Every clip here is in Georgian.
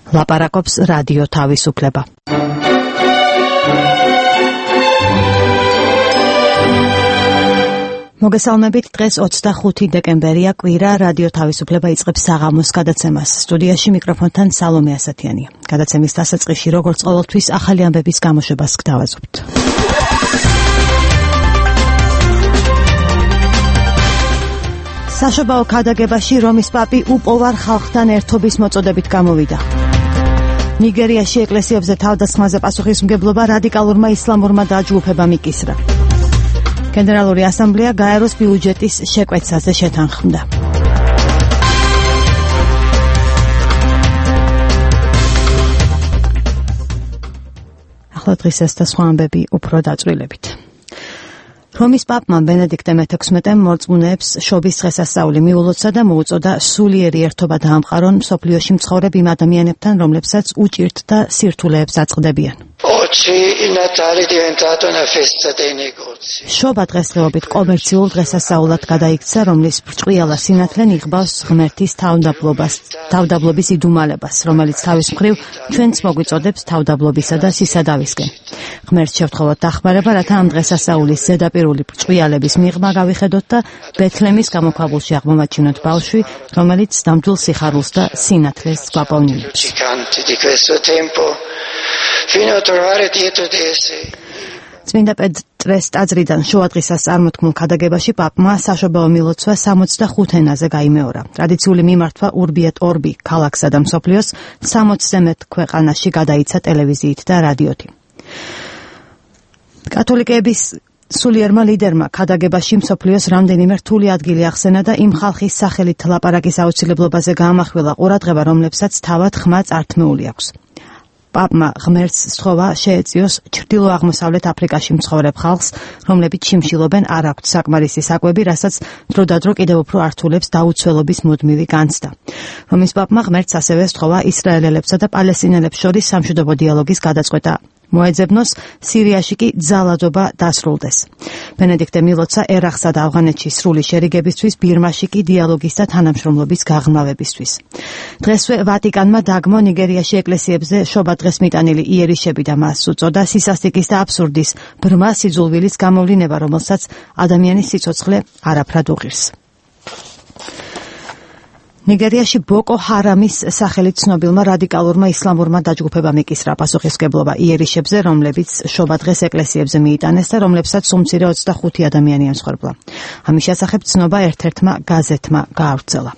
ლაპარაკობს რადიო თავისუფლება. მოგესალმებით, დღეს 25 დეკემბერია, კვირა, რადიო თავისუფლება იწყებს საღამოს გადაცემას. სტუდიაში მიკროფონთან სალომე ასათიანია. გადაცემის დასაწყისში, როგორც ყოველთვის, ახალი ამბების გამოშვებას გთავაზობთ. საშობაო ქადაგებაში რომის პაპი უპოვარ ხალხთან ერთობის მოწოდებით გამოვიდა. ნიგერიაში ეკლესიებზე თავდასხმაზე პასუხისმგებლობა რადიკალურმა ისლამურმა დაჯგუფებამ იკისრა. გენერალური ასამბლეა გაეროს ბიუჯეტის შეკვეცაზე შეთანხმდა. ახლა დღის ეს და სხვა ამბები უფრო დაწვრილებით. რომის პაპმა ბენედიქტე მე-16-მ მორწმუნეებს შობის დღესასწაული მიულოცა და მოუწოდა სულიერი ერთობა დაამყარონ მსოფლიოში მცხოვრებ იმ ადამიანებთან, რომლებსაც უჭირთ და სირთულეებს აწყდებიან. შობა დღესდღეობით კომერციულ დღესასწაულად გადაიქცა, რომლის ბრჭყვიალა სინათლე ნიღბავს ღმერთის თავდაბლობის იდუმალებას, რომელიც თავის მხრივ ჩვენც მოგვიწოდებს თავდაბლობისა და სისადავისკენ. ღმერთს შევთხოვოთ დახმარება, რათა ამ დღესასწაულის ზედაპირული ბრჭყვიალების მიღმა გავიხედოთ და ბეთლემის გამოქვაბულში აღმომაჩინოთ ბავშვი, რომელიც ნამდვილ სიხარულს და სინათლეს გვაპოვნილებს. წმინდა პეტრეს ტაძრიდან შუადღისას წარმოთქმულ ქადაგებაში პაპმა საშობაო მილოცვა 65 ენაზე გაიმეორა. ტრადიციული მიმართვა Urbi et Orbi ქალაქსა და მსოფლიოს 60-ზე მეტ ქვეყანაში გადაიცა ტელევიზიით და რადიოთი. კათოლიკეების სულიერმა ლიდერმა ქადაგებაში მსოფლიოს რამდენიმე რთული ადგილი ახსენა და იმ ხალხის სახელით ლაპარაკის აუცილებლობაზე გაამახვილა ყურადღება, რომლებსაც თავად ხმა წართმეული აქვს. პაპმა ღმერთს სთხოვა შეეწიოს ჩრდილო-აღმოსავლეთ აფრიკაში მცხოვრებ ხალხს, რომლებიც შიმშილობენ, არ აქვთ საკმარისი საკვები, რასაც დროდადრო კიდევ უფრო ართულებს დაუცველობის მუდმივი განცდა. რომის პაპმა ღმერთს ასევე სთხოვა ისრაელელებსა და პალესტინელებს შორის სამშვიდობო დიალოგის გადაწყვეტა მოეძებნოს, სირიაში კი ძალადობა დასრულდეს. ბენედიქტე მილოცა ერაყსა და ავღანეთში სრული შერიგებისთვის, ბირმაში კი დიალოგის და თანამშრომლობის გაღრმავებისთვის. დღესვე ვატიკანმა დაგმო ნიგერიაში ეკლესიებზე შობადღეს მიტანილი იერიშები და მას უწოდა სისასტიკის და აბსურდის ბრმა სიძულვილის გამოვლინება, რომელსაც ადამიანის სიცოცხლე არაფრად უღირს. ნიგერიაში ბოკო ჰარამის სახელით ცნობილმა რადიკალურმა ისლამურმა დაჯგუფებამ იკისრა პასუხისმგებლობა იერიშებზე, რომლებიც შობადღეს ეკლესიებზე მიიტანეს და რომლებსაც უმცირე 25 ადამიანი ემსხვერპლა. ამის შესახებ ცნობა ერთ-ერთმა გაზეთმა გაავრცელა.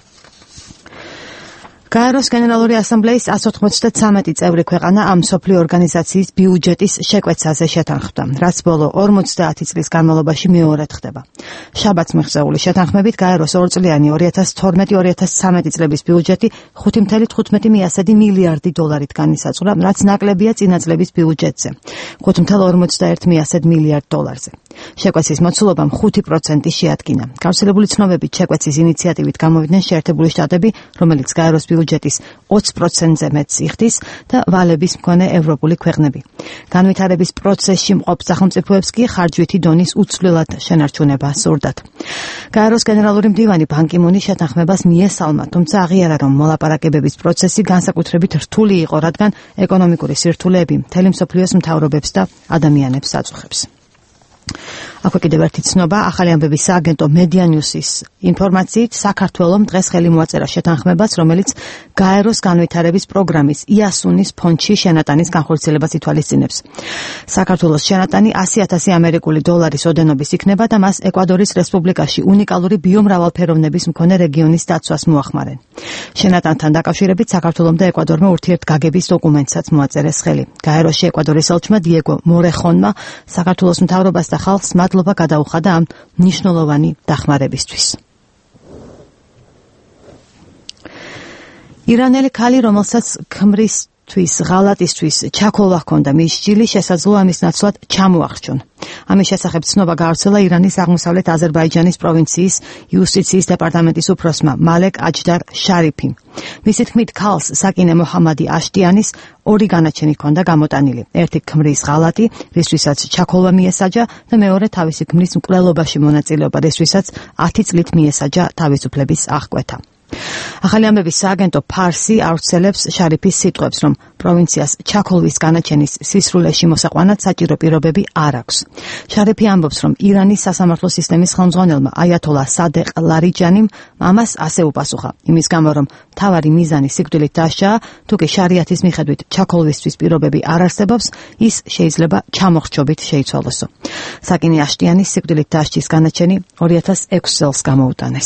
გაეროს გენერალური ასამბლეის 193 წევრი ქვეყანა ამ მსოფლიო ორგანიზაციის ბიუჯეტის შეკვეცაზე შეთანხმდა, რაც ბოლო 50 წლის განმავლობაში მეორედ ხდება. შაბათს მიღწეული შეთანხმებით გაეროს ორწლიანი 2012-2013 წლების ბიუჯეტი 5.15 მილიარდი დოლარით განისაზღვრა, რაც ნაკლებია წინა წლების ბიუჯეტზე 5.51 მილიარდ დოლარზე. შეკვეცის მოცულობამ 5% შეადგინა. გავრცელებული ცნობებით შეკვეცის ინიციატივით გამოვიდნენ შეერთებული შტატები, რომელიც გაეროს ბიუჯეტის 20%-ზე მეტს იხდის და ვალების მქონე ევროპული ქვეყნები. განვითარების პროცესში მყოფ სახელმწიფოებს კი ხარჯვითი დონის უცვლელად შენარჩუნება სურდათ. გაეროს გენერალური მდივანი ბან კი მუნი შეთანხმებას მიესალმა, თუმცა აღიარა, რომ მოლაპარაკებების პროცესი განსაკუთრებით რთული იყო, რადგან ეკონომიკური სირთულეები მთელი მსოფლიოს მთავრობებს და ადამიანებს აწუხებს. აქვე კიდევ ერთი ცნობა, ახალი ამბების სააგენტო მედიანიუსის ინფორმაციით, საქართველომ დღეს ხელი მოაწერა შეთანხმებას, რომელიც გაეროს განვითარების პროგრამის იასუნის ფონდში შენატანის განხორციელებას ითვალისწინებს. საქართველოს შენატანი 100,000 ამერიკული დოლარის ოდენობის იქნება და მას ეკვადორის რესპუბლიკაში უნიკალური ბიომრავალფეროვნების მქონე რეგიონის დაცვას მოახმარენ. შენატანთან დაკავშირებით საქართველომ და ეკვადორმა ურთიერთგაგების დოკუმენტსაც მოაწერეს ხელი. გაეროში ეკვადორის ელჩმა დიეგო მორეხონმა საქართველოს მთავრობას და ხალხს მადლობა გადაუხადა ამ მნიშვნელოვანი დახმარებისთვის. ირანელი ქალი, რომელსაც ქმრისთვის, ღალატისთვის ჩაქოლვა ჰქონდა მის ჭილი, შესაძლოა ამის ნაცვლად ჩამოახრჩონ. ამის შესახებ ცნობა გაავრცელა ირანის აღმოსავლეთ აზერბაიჯანის პროვინციის იუსტიციის დეპარტამენტის უფროსმა მალეკ აჯდარ შარიფიმ. მისი თქმით, ქალს საკინე მოჰამადი აშტიანის ორი განაჩენი ჰქონდა გამოტანილი. ერთი ქმრის ღალატი, რისთვისაც ჩაქოლვა მიესაჯა და მეორე თავისი ქმრის მკვლელობაში მონაწილეობა, რისთვისაც 10 წლით მიესაჯა თავისუფლების აღკვეთა. ახალი ამბების სააგენტო ფარსი ავრცელებს შარიფის სიტყვებს, რომ პროვინციას ჩაქოლვის განაჩენის სისრულეში მოსაყვანად საჭირო პირობები არ აქვს. შარიფი ამბობს, რომ ირანის სასამართლო სისტემის ხელმძღვანელმა აიათოლა სადეყ ლარიჯანიმ ამას ასე უპასუხა, იმის გამო, რომ მთავარი მიზანი სიკვდილით დასჯაა, თუ კი შარიათის მიხედვით ჩაქოლვისთვის პირობები არ არსებობს, ის შეიძლება ჩამოხრჩობით შეიცვალოსო. საკინი აშტიანის სიკვდილით დასჯის განაჩენი 2006 წელს გამოუტანეს.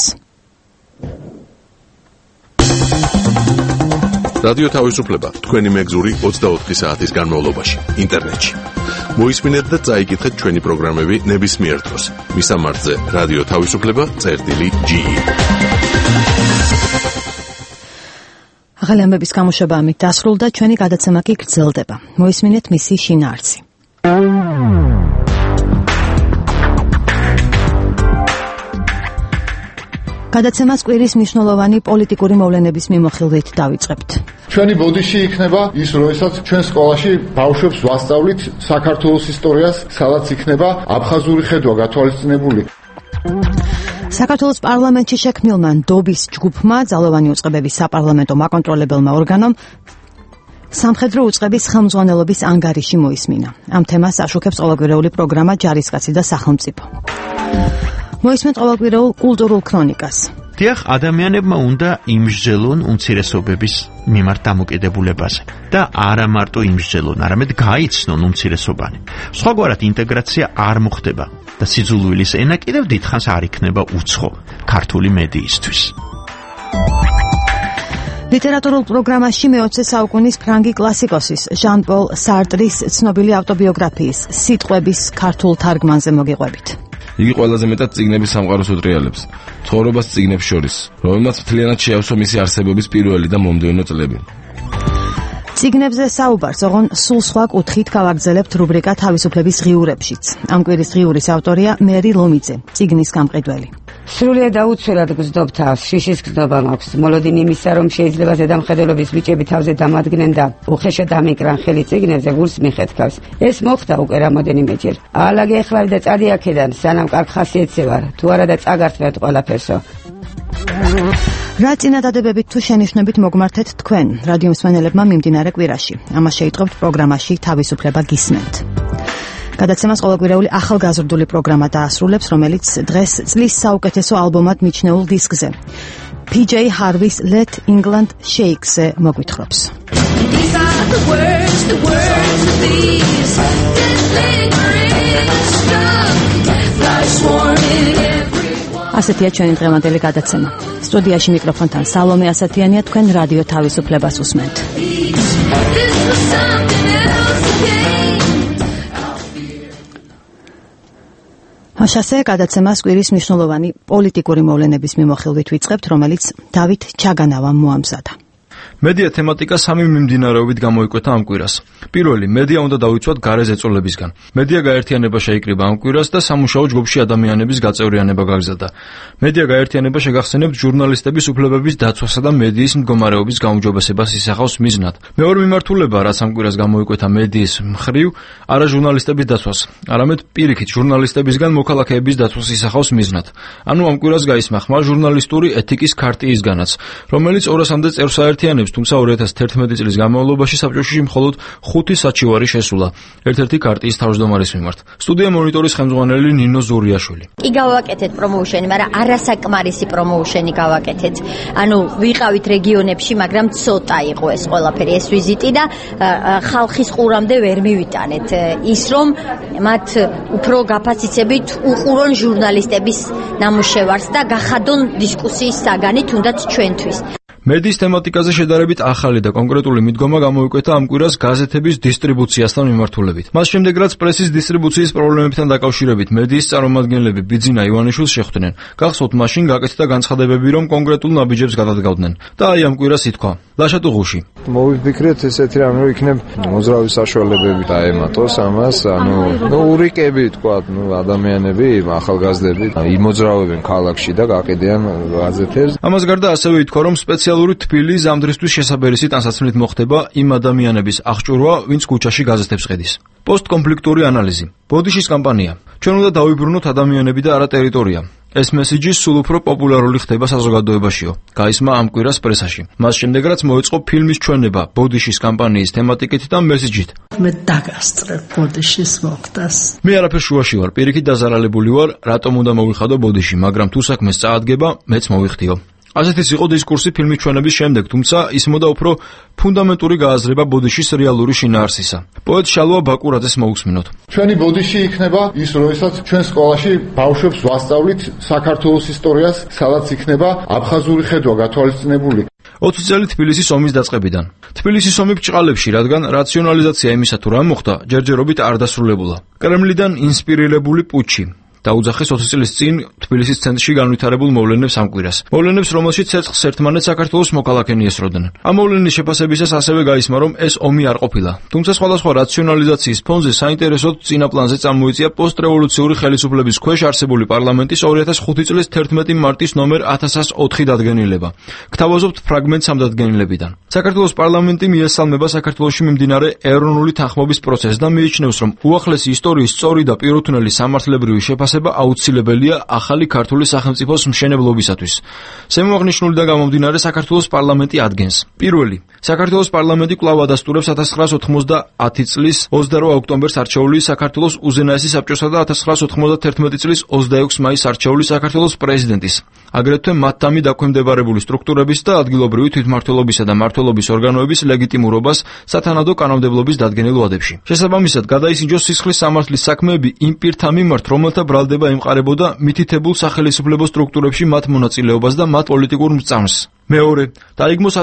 რადიო თავისუფლება თქვენი მეგზური 24 საათის განმავლობაში ინტერნეტში. მოისმინეთ და წაიკითხეთ ჩვენი პროგრამები ნებისმიერ დროს. მისამართზე რადიო თავისუფლება.ge. ახალი ამბების გამოშვება ამით დასრულდა, ჩვენი გადაცემა კი გრძელდება. მოისმინეთ მისი შინაარსი. გადაცემას კვირის მნიშვნელოვანი პოლიტიკური მოვლენების მიმოხილვით დავიწყებთ. ჩვენი ბოდიში იქნება ის, როდესაც ჩვენ სკოლაში ბავშვებს ვასწავლით საქართველოს ისტორიას, სადაც იქნება აფხაზური ხედვა გათვალისწინებული. საქართველოს პარლამენტში შექმნილმა ნდობის ჯგუფმა, ძალოვანი უწყებების საპარლამენტო მაკონტროლებელმა ორგანომ სამხედრო უწყების ხელმძღვანელობის ანგარიში მოისმინა. ამ თემას აშუქებს ყოველკვირეული პროგრამა ჯარისკაცი და სახელმწიფო. მოისმენთ ყოველკვირეულ კულტურულ ქრონიკას. დიახ, ადამიანებმა უნდა იმსჯელონ უმცირესობების მიმართ დამოკიდებულებაზე და არა მარტო იმსჯელონ, არამედ გაიცნონ უმცირესობანი. სხვაგვარად ინტეგრაცია არ მოხდება და სიძულვილის ენა კიდევ დიდხანს არ იქნება უცხო ქართული მედიისთვის. ლიტერატურულ პროგრამაში მე-20 საუკუნის ფრანგი კლასიკოსის ჟან-პოლ სარტრის ცნობილი ავტობიოგრაფიის სიტყვების ქართულ თარგმანზე მოგიყვებით. იგი ყველაზე მეტად წიგნების სამყაროს უტრიალებს, ცხოვრებას წიგნებს შორის, რომელმაც მთლიანად შეავსო მისი არსებობის პირველი და მომდევნო წლები. წიგნებზე საუბარს, ოღონ სულ სხვა კუთხით გავაგრძელებთ რუბრიკა თავისუფლების ღიურებშიც. ამ კვირის ღიურის ავტორია მერი ლომიძე, წიგნის გამყიდველი. სრულიად დაუცველად გრძნობ თავს, შიშის გრძნობა მაქვს. მოლოდინი იმისა, რომ შეიძლება ზედამხედველობის ბიჭები თავზე დამადგნენ და უხეშად ამიკრან ხელი წიგნებზე, გულს მიხეთქავს. ეს მოხდა უკვე რამოდენიმეჯერ. აალაგე ეხლავი და წადი აქედან, სანამ კარგ ხასიათზე ვარ. თუ არა და წაგართმევთ ყველაფერსო. რა წინადადებებით თუ შენიშვნებით მოგმართეთ თქვენ, რადიო მსმენელებმა მიმდინარე კვირაში. ამას შეიტყობთ პროგრამაში თავისუფლება გისმენთ. გადაცემას ყოველკვირეული ახალგაზრდული პროგრამა დაასრულებს, რომელიც დღეს წლის საუკეთესო ალბომად მიჩნეულ დისკზე PJ Harvey's Let England Shake-ზე მოგვითხრობს. ასეთია ჩვენი დღევანდელი გადაცემა. სტუდიაში მიკროფონთან სალომე ასათიანია, თქვენ რადიო თავისუფლებას უსმენთ. შასე გადაცემას კვირის მნიშვნელოვანი პოლიტიკური მოვლენების მიმოხილვით ვიწყებთ, რომელიც დავით ჩაგანავამ მოამზადა. მედია თემატიკა სამი მიმდინარეობით გამოიკვეთა ამ კვირას. პირველი, მედია უნდა დავიცვათ გარე ზეწოლებისგან. მედია გაერთიანება შეიკრიბა ამ კვირას და სამუშაო ჯგუფში ადამიანების გაწევრიანება გაგზავნა. მედია გაერთიანება შეგახსენებთ ჟურნალისტების უფლებების დაცვასა და მედიის მდგომარეობის გაუმჯობესებას ისახავს მიზნად. მეორე მიმართულება, რაც ამ კვირას გამოიკვეთა მედიის მხრივ, არა ჟურნალისტების დაცვას, არამედ პირიქით ჟურნალისტებისგან მოქალაქეების დაცვას ისახავს მიზნად. ანუ ამ კვირას გაისმახმა ჟურნალისტური ეთიკის ქარტიისგანაც, რომელიც 200-მდე წევრს აერთიანებს, თუმცა 2011 წლის განმავლობაში საბჭოში მხოლოდ 5 საჩივარი შესულა ერთ-ერთი ქარტიის თავმჯდომარის მიმართ. სტუდია მონიტორის ხელმძღვანელი ნინო ზურიაშვილი. კი გავაკეთეთ პრომოუშენი, მაგრამ არასაკმარისი პრომოუშენი გავაკეთეთ. ანუ ვიყავით რეგიონებში, მაგრამ ცოტა იყო ეს ყველაფერი, ეს ვიზიტი და ხალხის ყურამდე ვერ მივიტანეთ. ის რომ მათ უფრო გაფაციცებით უყურონ ჟურნალისტების ნამუშევარს და გახადონ დისკუსიის საგანი თუნდაც ჩვენთვის. მედიის თემატიკაზე შედარებით ახალი და კონკრეტული მიდგომა გამოიკვეთა ამ კვირას გაზეთების დისტრიბუციასთან მიმართულებით. მას შემდეგ, რაც პრესის დისტრიბუციის პრობლემებთან დაკავშირებით მედიის წარმომადგენლები ბიძინა ივანიშვილს შეხვდნენ, გახსოვთ მაშინ გაკეთდა განცხადებები, რომ კონკრეტულ ნაბიჯებს გადადგავდნენ. და აი ამ კვირას ითქვა. ლაშა ტუღუში. მოვიფიქრეთ ესეთი რამ, რომ იქნებ მოძრავი საშუალებები დაემატოს ამას, ურიკები თქვა, ადამიანები, ახალგაზრდები იმოძრავებენ ქალაქში და გაყიდიან გაზეთებს. ამას გარდა ასევე ითქვა, რომ სპეციალური თბილი ზამთრისთვის შესაბერისი ტანსაცმლით მოხდება იმ ადამიანების აღჭურვა, ვინც ქუჩაში გაზეთებს ყიდის. პოსტკონფლიქტური ანალიზი. ბოდიშის კამპანია. ჩვენ უნდა დავიბრუნოთ ადამიანები და არა ტერიტორია. ეს მესიჯი სულ უფრო პოპულარული ხდება საზოგადოებაშიო. გაისმა ამ კვირას პრესაში. მას შემდეგ რაც მოეწყო ფილმის ჩვენება ბოდიშის კამპანიის თემატიკით და მესიჯით. მე დაგასწრებ ბოდიშის მოხდას. მე არაფერ შუაში ვარ, პირიქით დაზარალებული ვარ, რატომ უნდა მოვიხადო ბოდიში, მაგრამ თუ საქმეს წაადგება, მეც მოვიხდიო. ასეთის იყო დისკურსი ფილმის ჩვენების შემდეგ, თუმცა ისმოდა უფრო ფუნდამენტური გააზრება ბოდიშის რეალური შინაარსისა. პოეტ შალვა ბაკურაძეს მოусმინოთ. ჩვენი ბოდიში იქნება ის, როდესაც ჩვენ სკოლაში ბავშვებს ვასწავლით საქართველოს ისტორიას, სადაც იქნება აფხაზური ხედვა გათვალისწინებული. 20 წელი თბილისის ომის დაწყებიდან. თბილისის ომი ბრჭყალებში, რადგან რაციონალიზაცია იმისა თუ რა მოხდა, ჯერჯერობით არ დასრულებულა. კრემლიდან ინსპირირებული პუჩი დაუძახეს 20 წლის წინ თბილისის ცენტრში განვითარებულ მოვლენებს ამ კვირას. მოვლენებს, რომელშიც ცეცხლს ერთმანეთს საქართველოს მოქალაქენი ესროდნენ. ამ მოვლენის შეფასებისას ასევე გაისმა, რომ ეს ომი არ ყოფილა. თუმცა სხვადასხვა რაციონალიზაციის ფონზე საინტერესოდ წინა პლანზე წამოიწია პოსტრევოლუციური ხელისუფლების ქვეშ არსებული პარლამენტის 2005 წლის 11 მარტის ნომერ 1104 დადგენილება. გთავაზობთ ფრაგმენტს ამ დადგენილებიდან. საქართველოს პარლამენტი მიესალმება საქართველოში მიმდინარე ეროვნული თანხმობის პროცესს და მიიჩნევს, რომ უახლესი ისტორიის სწორი და პირუთვნელი სამართლებრივი შეფასება აუცილებელია ახალი ქართული სახელმწიფოს მშენებლობისათვის. შემოაღნიშნულიდან გამომდინარე საქართველოს პარლამენტი ადგენს. პირველი, საქართველოს პარლამენტი კვლავ ადასტურებს 1990 წლის 28 ოქტომბერს არჩეული საქართველოს უზენაესი საბჭოსა და 1991 წლის 26 მაისს არჩეული საქართველოს პრეზიდენტის, აგრეთვე მათთამი დაქვემდებარებული სტრუქტურების და ადგილობრივი თვითმმართველობისა და მმართველობის ორგანოების ლეგიტიმურობას სათანადო კანონმდებლობის დადგენილ ვადებში. შესაბამისად, გადაისინჯოს სისხლის სამართლის საქმეები იმ პირთა მიმართ, რომელთა ბრალდება ემყარებოდა მითითებულ სახელისუფლებო სტრუქტურებში მათ მონაწილეობას და მათ პოლიტიკურ მრწამსს. მეორე, დაიგმოს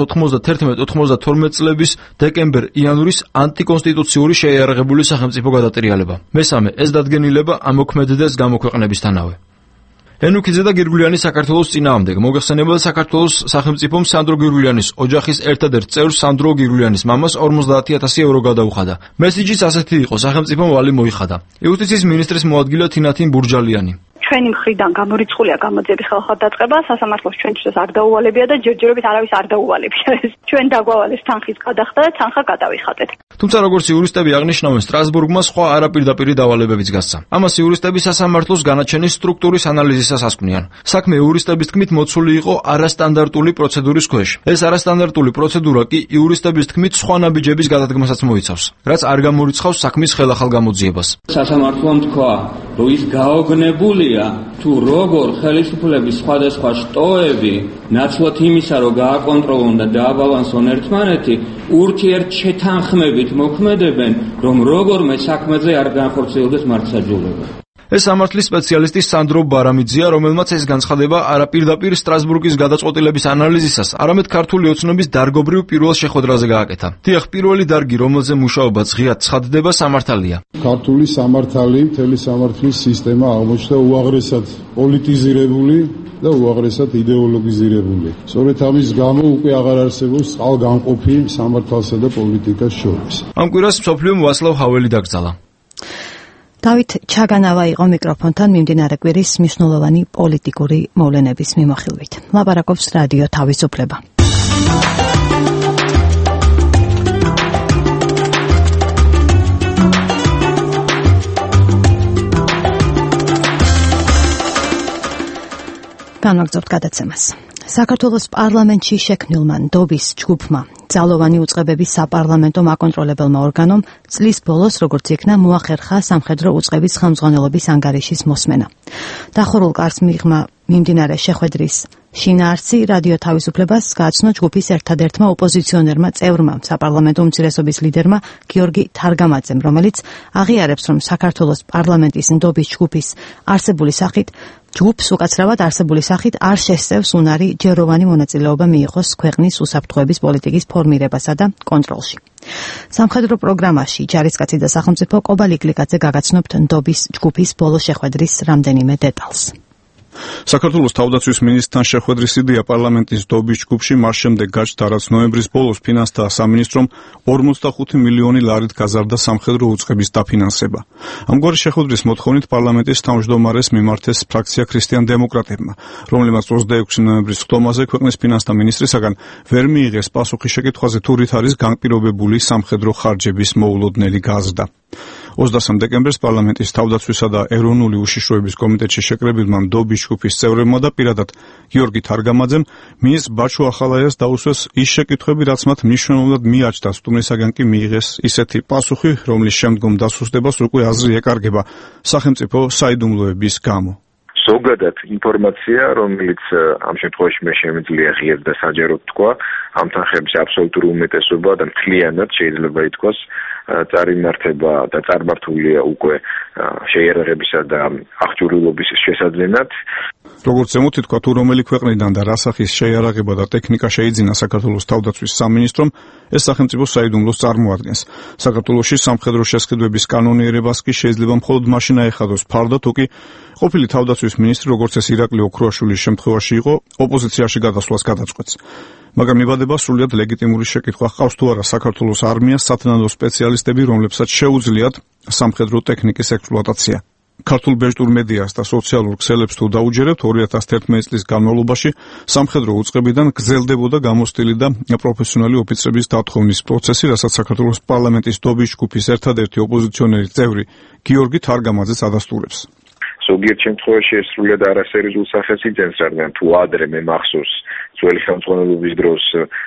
1991-92 წლების დეკემბერ-იანვრის ანტიკონსტიტუციური შეიარაღებული სახელმწიფო გადატრიალება. მესამე, ეს დადგენილება ამოქმედდეს გამოქვეყნებისთანავე. ენუქიძე და გირგვლიანი საქართველოს წინააღმდეგ. მოგეხსენებოდა საქართველოს სახელმწიფომ სანდრო გირგვლიანის ოჯახის ერთადერთ წევრ სანდრო გირგვლიანის მამას 50,000 евро გადაუხადა. მესიჯიც ასეთი იყო, სახელმწიფომ ვალი მოიხადა. იუსტიციის მინისტრის მოადგილე თინათინ ბურჯალიანი. ჩვენი მხრიდან გამორიცხულია გამოძიების ხელხადაწყება, სასამართლოს ჩვენთვის არ დაუვალებია და ჯერჯერობით არავის არ დაუვალებია. ჩვენ დაგვავალეს თანხის გადახდა და თანხა გადავიხადეთ. თუმცა როგორც იურისტები აღნიშნავენ, სტრასბურგმა სხვა არაპირდაპირი დავალებებიც გასცა. ამას იურისტები სასამართლოს განაჩენის სტრუქტურის ანალიზისას ასკვნიან. საქმე იურისტების თქმით მოცული იყო არასტანდარტული პროცედურის ქვეშ. ეს არასტანდარტული პროცედურა კი იურისტების თქმით სხვა ნაბიჯების გადადგმასაც მოიცავს, რაც არ გამორიცხავს საქმის ხელახალ გამოძიებას. სასამართლომ თქვა, რომ ის გაოგნებულია თუ როგორ ხელისუფლების სხვადასხვა შტოები ნაცვლად იმისა, რომ გააკონტროლონ და დააბალანსონ ერთმანეთი, ურთიერთშეთანხმებით მოქმედებენ, რომ როგორმე საქმეზე არ განხორციელდეს მართლმსაჯულება. ეს სამართლის სპეციალისტი სანდრო ბარამიძეა, რომელმაც ეს განცხადება არაპირდაპირ სტრასბურგის გადაწყვეტილების ანალიზისას, არამედ ქართული ოცნების დარგობრივ პირველ შეხვედრაზე გააკეთა. დიახ, პირველი დარგი, რომელზე მუშაობა ღიად ცხადდება, სამართალია. ქართული სამართალი, მთელი სამართლის სისტემა აღმოჩნდა უაღრესად პოლიტიზირებული და უაღრესად იდეოლოგიზირებული. სწორედ ამის გამო უკვე აღარ არსებობს წყალგამყოფი სამართალსა და პოლიტიკას შორის. ამ კვირას მსოფლიომ ვასლავ ჰაველი დაკრძალა. დავით ჩაგანავა იყო მიკროფონთან მიმდინარე კვირის მნიშვნელოვანი პოლიტიკური მოვლენების მიმოხილვით. ლაპარაკობს რადიო თავისუფლება. განვაგრძობთ გადაცემას. საქართველოს პარლამენტში შექმნილმა ნდობის ჯგუფმა ძალოვანი უწყებების საპარლამენტო მაკონტროლებელმა ორგანომ წლის ბოლოს, როგორც იქნა, მოახერხა სამხედრო უწყების ხელმძღვანელობის ანგარიშის მოსმენა. დახურულ კარს მიღმა მიმდინარე შეხვედრის შინაარსი რადიო თავისუფლებას გააცნო ჯგუფის ერთადერთმა ოპოზიციონერმა წევრმა, საპარლამენტო უმცირესობის ლიდერმა გიორგი თარგამაძემ, რომელიც აღიარებს, რომ საქართველოს პარლამენტის ნდობის ჯგუფის არსებული სახით ჯგუფს უკაცრავად არსებული სახით არ შესწევს უნარი ჯეროვანი მონაწილეობა მიიღოს ქვეყნის უსაფრთხოების პოლიტიკის ფორმირებასა და კონტროლში. სამხედრო პროგრამაში ჯარისკაცი და სახელმწიფო კობალ იკლიკაძე გაგაცნობთ ნდობის ჯგუფის ბოლო შეხვედრის რამდენიმე დეტალს. საქართველოს თავდაცვის მინისტრთან შეხვედრის იდეა პარლამენტის ნდობის ჯგუფში მას შემდეგ გაჩნდა, რაც ნოემბრის ბოლოს ფინანსთა სამინისტრომ 45 მილიონი ლარით გაზარდა სამხედრო უწყების დაფინანსება. ამგვარი შეხვედრის მოთხოვნით პარლამენტის თავმჯდომარეს მიმართეს ფრაქცია ქრისტიან-დემოკრატებმა, რომელმაც 26 ნოემბრის ხდომაზე ქვეყნის ფინანსთა მინისტრისაგან ვერ მიიღეს პასუხი შეკითხვაზე, თუ რით არის განპირობებული სამხედრო ხარჯების მოულოდნელი გაზრდა. 23 დეკემბერს პარლამენტის თავდაცვისა და ეროვნული უშიშროების კომიტეტში შეკრებილმა ნდობის ჯგუფის წევრებმა და პირადად გიორგი თარგამაძემ მინისტრ ბაჩო ახალაიას დაუსვეს ის შეკითხვები, რაც მათ მნიშვნელოვნად მიაჩნდათ, თუმრისაგან კი მიიღეს ისეთი პასუხი, რომლის შემდგომ დასუსტებას უკვე აზრი ეკარგება სახელმწიფო საიდუმლოების გამო. ზოგადად ინფორმაცია, რომელიც ამ შემთხვევაში მე შემიძლია ღიად და საჯაროდ თქვა, ამ თანხების აბსოლუტური უმეტესობა და მთლიანად შეიძლება ითქვას წარიმართება და წარმართულია უკვე შეიარაღებისა და აღჭურვილობის შესაძენად. როგორც ემუთი თქვა, თუ რომელი ქვეყნიდან და რა სახის შეიარაღება და ტექნიკა შეიძინა საქართველოს თავდაცვის სამინისტრომ, ეს სახელმწიფო საიდუმლოს წარმოადგენს. საქართველოში სამხედრო შესყიდვების კანონიერებას კი შეიძლება მხოლოდ მაშინ აეხადოს ფარდა, თუ კი ყოფილი თავდაცვის მინისტრი, როგორც ეს ირაკლი ოქროაშვილის შემთხვევაში იყო, ოპოზიციაში გადასვლას გადაწყვეტს. მაგრამ მიბადება სრულიად ლეგიტიმური შეკითხვა, ჰყავს თუ არა საქართველოს არმიას სათანადო სპეციალისტები, რომლებსაც შეუძლიათ სამხედრო ტექნიკის ექსპლუატაცია. ქართულ ბეჭდურ მედიას და სოციალურ ქსელებს თუ დაუჯერებთ, 2011 წლის განმავლობაში სამხედრო უწყებიდან გრძელდებოდა გამოცდილი და პროფესიონალი ოფიცრების დათხოვნის პროცესი, რასაც საქართველოს პარლამენტის ნდობის ჯგუფის ერთადერთი ოპოზიციონერი წევრი გიორგი თარგამაძეც ადასტურებს. ზოგიერთ შემთხვევაში ეს სრულიად არასერიოზულ სახეს იძენს, რადგან თუ ადრე მე მახსოვს ძველი ხელმძღვანელობის დროს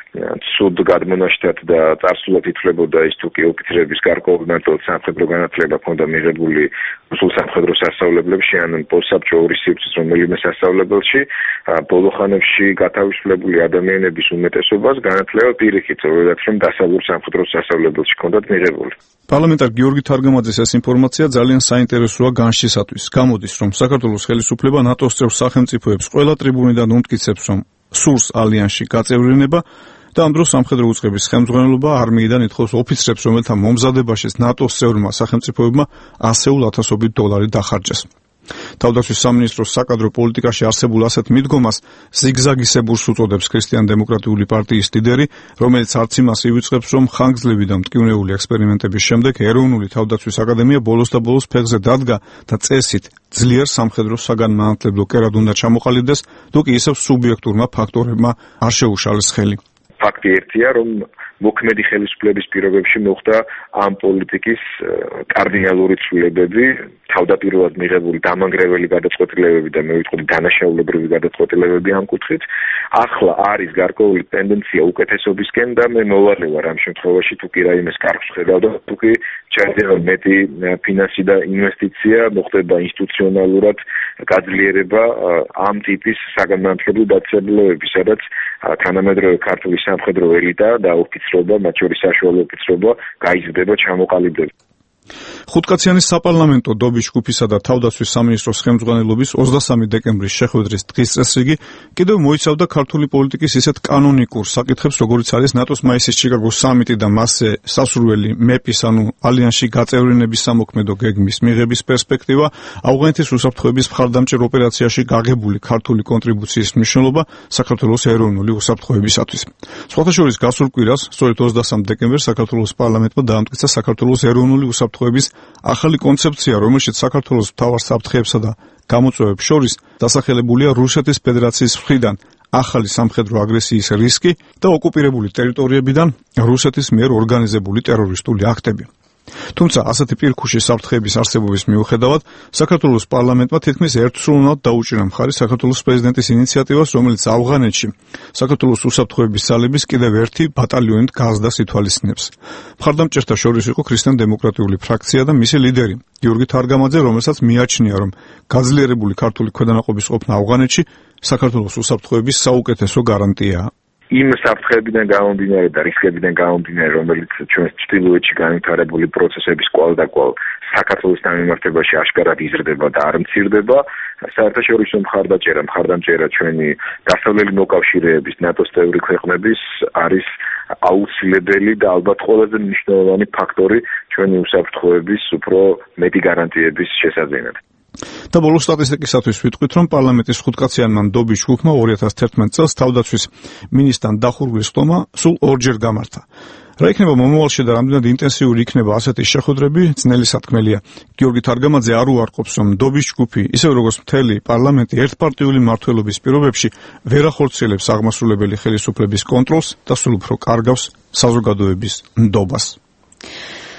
ცუდ გადმონაშთად და წარსულად ითვლებოდა ის თუ კი ოფიცრების გარკვეულ ნაწილად სამხედრო განათლება ჰქონდა მიღებული რუსულ სამხედრო სასწავლებლებში ან პოსტსაბჭო ორი სივრცის რომელიმე სასწავლებელში, ბოლო ხანებში გათავისუფლებული ადამიანების უმეტესობას განათლება პირიქით სწორედ რომ დასავლურ სამხედრო სასწავლებელში ჰქონდათ მიღებული. პარლამენტარ გიორგი თარგამაძის ეს ინფორმაცია ძალიან საინტერესოა განშისათვის. გამოდის, რომ საქართველოს ხელისუფლება ნატოს წევრ სახელმწიფოებს ყველა ტრიბუნიდან უმტკიცებს, რომ სურს ალიანსში გაწევრიანება და ამ დროს სამხედრო უწყების ხელმძღვანელობა არმიიდან ითხოვს ოფიცრებს, რომელთა მომზადებაშიც ნატოს წევრმა სახელმწიფოებმა ასეულ ათასობით დოლარი დახარჯეს. თავდაცვის სამინისტროს საკადრო პოლიტიკაში არსებულ ასეთ მიდგომას ზიგზაგისებურს უწოდებს ქრისტიან-დემოკრატიული პარტიის ლიდერი, რომელიც არც იმას ივიწყებს, რომ ხანგრძლივი და მტკივნეული ექსპერიმენტების შემდეგ ეროვნული თავდაცვის აკადემია ბოლოს და ბოლოს ფეხზე დადგა და წესით ძლიერ სამხედრო საგანმანათლებლო კერად უნდა ჩამოყალიბდეს, თუ კი ისევ სუბიექტურმა ფაქტორებმა არ შეუშალეს ხელი. ფაქტი ერთია, რომ მოქმედი ხელისუფლების პირობებში მოხდა ამ პოლიტიკის კარდინალური ცვლილებები, თავდაპირველად მიღებული დამანგრეველი გადაწყვეტილებები და მე ვიტყოდი დანაშაულებრივი გადაწყვეტილებები ამ კუთხით. ახლა არის გარკვეული ტენდენცია უკეთესობისკენ და მე მოვალე ვარ ამ შემთხვევაში, თუ კი რაიმეს კარგს ხედავ და თუ კი ჩაიდება მეტი ფინანსი და ინვესტიცია, მოხდება ინსტიტუციონალურად გაძლიერება ამ ტიპის საგანმანათლებლო დაწესებულებები, სადაც თანამედროვე ქართული სამხედრო ელიტა და ოფიცრობა, მათ შორის საშუალო ოფიცრობა გაიზრდება, ჩამოყალიბდება. ხუთკაციანი საპარლამენტო ნდობის ჯგუფისა და თავდაცვის სამინისტროს ხელმძღვანელობის 23 დეკემბრის შეხვედრის დღის წესრიგი კიდევ მოიცავდა ქართული პოლიტიკის ისეთ კანონიკურ საკითხებს, როგორიც არის ნატოს მაისის ჩიკაგოს სამიტი და მასზე სასურველი მეპის, ანუ ალიანსში გაწევრიანების სამოქმედო გეგმის მიღების პერსპექტივა, ავღანეთის უსაფრთხოების მხარდამჭერ ოპერაციაში გაღებული ქართული კონტრიბუციის მნიშვნელობა საქართველოს ეროვნული უსაფრთხოებისათვის. სხვათა შორის გასულ კვირას, სწორედ 23 დეკემბერს საქართველოს პარლამენტმა დაამტკიცა საქართველოს ეროვნული უსაფრთხოების ახალი კონცეფცია, რომელშიც საქართველოს მთავარ საფრთხეებსა და გამოწვევებს შორის დასახელებულია რუსეთის ფედერაციის მხრიდან ახალი სამხედრო აგრესიის რისკი და ოკუპირებული ტერიტორიებიდან რუსეთის მიერ ორგანიზებული ტერორისტული აქტები. თუმცა ასეთი პირქუში საფრთხეების არსებობის მიუხედავად, საქართველოს პარლამენტმა თითქმის ერთსრულულად დაუჭირა მხარი საქართველოს პრეზიდენტის ინიციატივას, რომელიც ავღანეთში საქართველოს უსაფრთხოების ძალების კიდევ ერთი ბატალიონით გაზრდას ითვალისწინებს. მხარდამჭერთა შორის იყო ქრისტიან-დემოკრატიული ფრაქცია და მისი ლიდერი გიორგი თარგამაძე, რომელსაც მიაჩნია, რომ გაძლიერებული ქართული ქვედანაყოფის ყოფნა ავღანეთში საქართველოს უსაფრთხოების საუკეთესო გარანტიაა. იმ საფრთხეებიდან გამომდინარე და რისკებიდან გამომდინარე, რომელიც ჩვენს ჩრდილოეთში განვითარებული პროცესების კვალდაკვალ საქართველოს დამემართებაში აშკარად იზრდება და არ მცირდება, საერთაშორისო მხარდამჭერა ჩვენი დასავლელი მოკავშირეების ნატოს წევრი ქვეყნების არის აუცილებელი და ალბათ ყველაზე მნიშვნელოვანი ფაქტორი ჩვენი უსაფრთხოების უფრო მეტი გარანტიების შესაძენად. და ბოლო სტატისტიკისათვის ვიტყვით, რომ პარლამენტის ხუთკაციანმა ნდობის ჯგუფმა 2011 წელს თავდაცვის მინისტრთან დახურვის ხტომა სულ ორჯერ გამართა. რა იქნება მომავალში და რამდენად ინტენსიური იქნება ასეთი შეხვედრები, ძნელი სათქმელია. გიორგი თარგამაძე არ უარყოფს, რომ ნდობის ჯგუფი, ისევ როგორც მთელი პარლამენტი ერთპარტიული მმართველობის პირობებში ვერ ახორციელებს აღმასრულებელი ხელისუფლების კონტროლს და სულ უფრო კარგავს საზოგადოების ნდობას.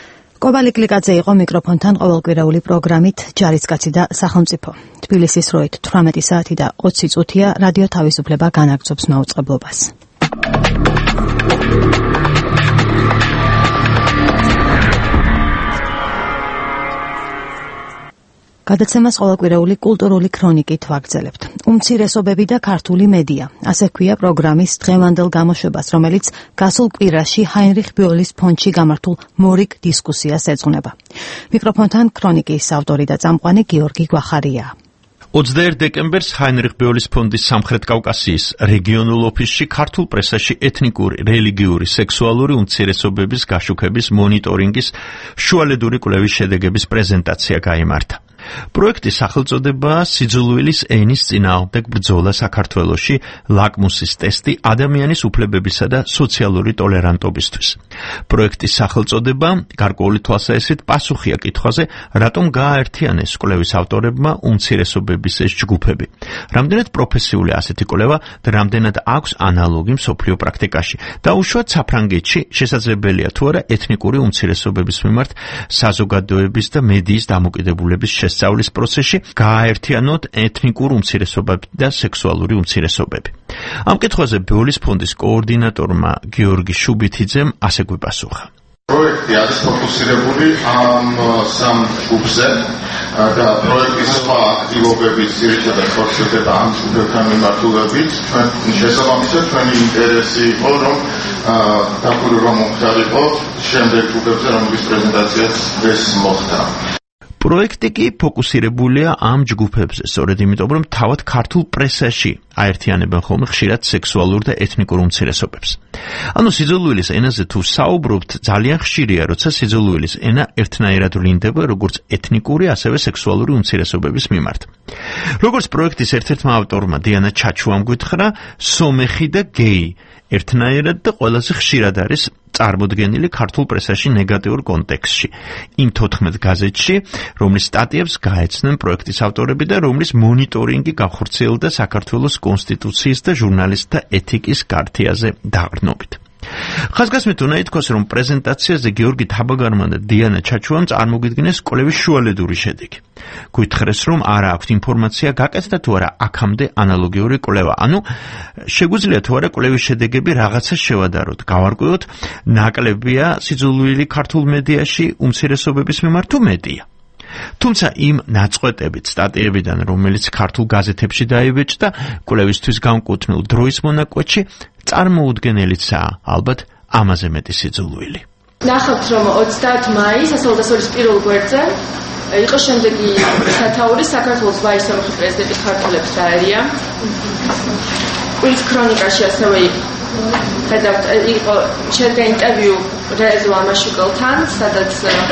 კობალი კლიკაძე იყო მიკროფონთან ყოველკვირეული პროგრამით ჯარისკაცი და სახელმწიფო. თბილისის როით 18 საათი და 20 წუთია რადიო თავისუფლება განაგრძობს მაუწყებლობას. გადაცემას ყოველკვირეული კულტურული ქრონიკით ვაგრძელებთ. უმცირესობები და ქართული მედია. ასე ქვია პროგრამის დღევანდელ გამოშვებას, რომელიც გასულ კვირაში ჰაინრიხ ბიოლის ფონდში გამართულ მორიგ დისკუსიას ეძღვნება. მიკროფონთან ქრონიკის ავტორი და წამყვანი გიორგი გვახარია. 21 დეკემბერს ჰაინრიხ ბიოლის ფონდის სამხრეთ კავკასიის რეგიონულ ოფისში ქართულ პრესაში ეთნიკური, რელიგიური, სექსუალური უმცირესობების გაშუქების მონიტორინგის შუალედური კვლევის შედეგების პრეზენტაცია გაიმართა. პროექტის სახელწოდებაა სიძულვილის ენის წინააღმდეგ ბრძოლა საქართველოში, ლაკმუსის ტესტი ადამიანის უფლებებისა და სოციალური ტოლერანტობისთვის. პროექტის სახელწოდება გარკვეული თვალსაჩინო პასუხია კითხვაზე, რატომ გააერთიანეს კვლევის ავტორებმა უმცირესობების ეს ჯგუფები. რამდენად პროფესიული ასეთი კვლევა და რამდენად აქვს ანალოგი მსოფლიო პრაქტიკაში. დაუშვათ საფრანგეთში შესაძლებელია თუ არა ეთნიკური უმცირესობების მიმართ საზოგადოების და მედიის დამოკიდებულების სწავლის პროცესში გააერთიანოთ ეთნიკურ უმცირესობები და სექსუალური უმცირესობები. ამ კითხვაზე ბიოლის ფონდის კოორდინატორმა გიორგი შუბითიძემ ასე გვიპასუხა. პროექტი არის ფოკუსირებული ამ სამ ჯგუფზე და პროექტის სხვა აქტივობების ძირითადად ხორციელდება ამ ჯგუფებთან მიმართულებით. შესაბამისად, ჩვენი ინტერესი იყო, რომ დაკვირვება მომხდარიყო შემდეგ ჯგუფებზე, რომლის პრეზენტაციაც ეს მოხდა. პროექტი კი ფოკუსირებულია ამ ჯგუფებზე, სწორედ იმიტომ, რომ თავად ქართულ პრესაში აერთიანებენ ხოლმე ხშირად სექსუალურ და ეთნიკურ უმცირესობებს. ანუ სიძულვილის ენაზე თუ საუბრობთ, ძალიან ხშირია, როცა სიძულვილის ენა ერთნაირად ვლინდება როგორც ეთნიკური, ასევე სექსუალური უმცირესობების მიმართ. როგორც პროექტის ერთ-ერთმა ავტორმა დიანა ჩაჩუამ გითხრა, სომეხი და გეი ერთნაირად და ყველაზე ხშირად არის წარმოდგენილი ქართულ პრესაში ნეგატიურ კონტექსტში. იმ 14 გაზეთში, რომლის სტატიებს გაეცნენ პროექტის ავტორები და რომლის მონიტორინგი განხორციელდა საქართველოს კონსტიტუციის და ჟურნალისტთა ეთიკის კარტიაზე დაყრდნობით. ხაზგასმით უნდა ითქვას, რომ პრეზენტაციაზე გიორგი თაბაგარმა და დიანა ჩაჩუამ წარმოგიდგინეს კვლევის შუალედური შედეგი. გითხრეს, რომ არა აქვთ ინფორმაცია გაკეთდა თუ არა აქამდე ანალოგიური კვლევა. ანუ შეგვიძლია თუ არა კვლევის შედეგები რაღაცა შევადაროთ, გავარკვიოთ, ნაკლებია სიძულვილი ქართულ მედიაში უმცირესობების მიმართ თუ მეტია. თუმცა იმ ნაწყვეტებით სტატიებიდან, რომელიც ქართულ გაზეთებში დაიბეჭდა, კვლევისთვის განკუთვნილ დროის მონაკვეთში წარმოუდგენელიცაა ალბათ ამაზე მეტი სიძულვილი. ნახავთ, რომ 30 მაისს ასწავლის პირველ გვერდზე იყო შემდეგი სათაური საქართველოს ვაისამხი პრეზიდენტის ქართველებს დაერია. კვირის ქრონიკაში ასევე ხედავთ, იყო შედგა ინტერვიუ რეზო ამაშუკელთან, სადაც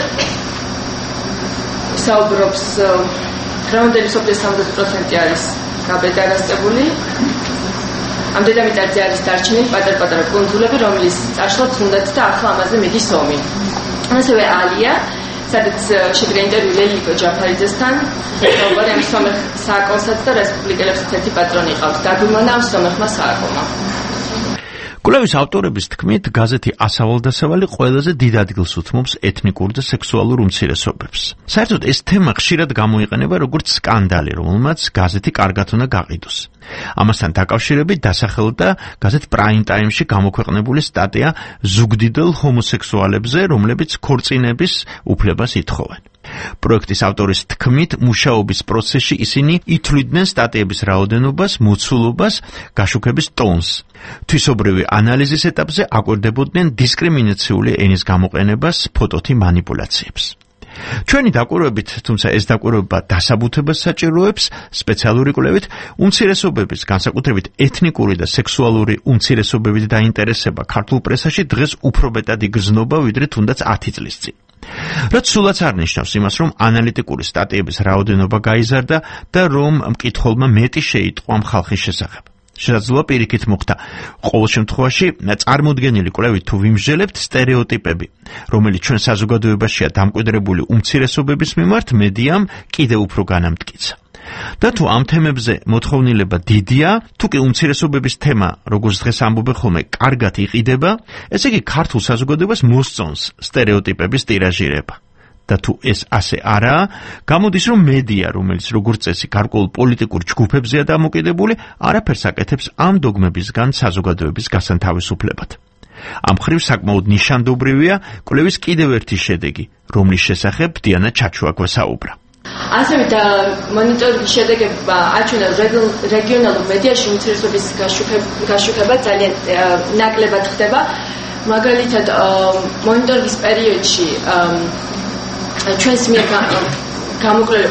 საუბრობს რამდენი სოფლის 70% არის გაბედარასებული. ამ დედამიწაზე არის დარჩენილი პატარ-პატარა კუნძულები, რომლის წაშლაც უნდათ და ახლა ამაზე მიდის ომი. ასევე ალია, სადაც შედგა ინტერვიუ ლელიკო ჯაფარიძესთან, საუბარი ამ სომეხ სააკონსაც და რესპუბლიკელებს ერთი პატრონი იყავს. დაგიმონა ამ სომეხმა სააკონმა. კვლევის ავტორების თქმით, გაზეთი ასავალ-დასავალი ყველაზე დიდ ადგილს უთმობს ეთნიკურ და სექსუალურ უმცირესობებს. საერთოდ ეს თემა ხშირად გამოიყენება როგორც სკანდალი, რომელმაც გაზეთი კარგად უნდა გაყიდოს. ამასთან დაკავშირებით დასახელდა გაზეთ პრაიმ ტაიმში გამოქვეყნებული სტატია ზუგდიდელ ჰომოსექსუალებზე, რომლებიც ქორწინების უფლებას ითხოვენ. პროექტის ავტორის თქმით, მუშაობის პროცესში ისინი ითვლიდნენ სტატიების რაოდენობას, მოცულობას, გაშუქების ტონს. თვისობრივი ანალიზის ეტაპზე აკვირდებოდნენ დისკრიმინაციული ენის გამოყენებას, ფოტოთი მანიპულაციებს. ჩვენი დაკვირვებით, თუმცა ეს დაკვირვება დასაბუთებას საჭიროებს, სპეციალური კვლევით უმცირესობების, განსაკუთრებით ეთნიკური და სექსუალური უმცირესობებით დაინტერესება ქართულ პრესაში დღეს უფრო მეტად იგრძნობა, ვიდრე თუნდაც 10 წლის წინ. რაც სულაც არ ნიშნავს იმას, რომ ანალიტიკური სტატიების რაოდენობა გაიზარდა და რომ მკითხველმა მეტი შეიტყვა ხალხის შესახებ. შესაძლოა პირიქით მოხდა. ყოველ შემთხვევაში წარმოუდგენელი კვლევით თუ ვიმსჯელებთ სტერეოტიპები, რომელიც ჩვენ საზოგადოებაშია დამკვიდრებული უმცირესობების მიმართ, მედიამ კიდევ უფრო განამტკიცა. და თუ ამ თემებზე მოთხოვნილება დიდია, თუ კი უმცირესობების თემა, როგორც დღეს ამბობენ ხოლმე, კარგად იყიდება, ესე იგი ქართულ საზოგადოებას მოსწონს სტერეოტიპების ტირაჟირება. და თუ ეს ასე არაა, გამოდის რომ მედია, რომელიც როგორც წესი გარკვეულ პოლიტიკურ ჯგუფებზეა დამოკიდებული, არაფერს აკეთებს ამ დოგმებისგან საზოგადოების გასანთავისუფლებად. ამ მხრივ საკმაოდ ნიშანდობრივია კვლევის კიდევ ერთი შედეგი, რომლის შესახებ დიანა ჩაჩუა გვესაუბრა. ასევე და მონიტორინგის შედეგებმა აჩვენა რეგიონალურ მედიაში უმცირესობის გაშუქება ძალიან ნაკლებად ხდება. მაგალითად, მონიტორინგის პერიოდში ჩვენს მიერ გამოკვლეული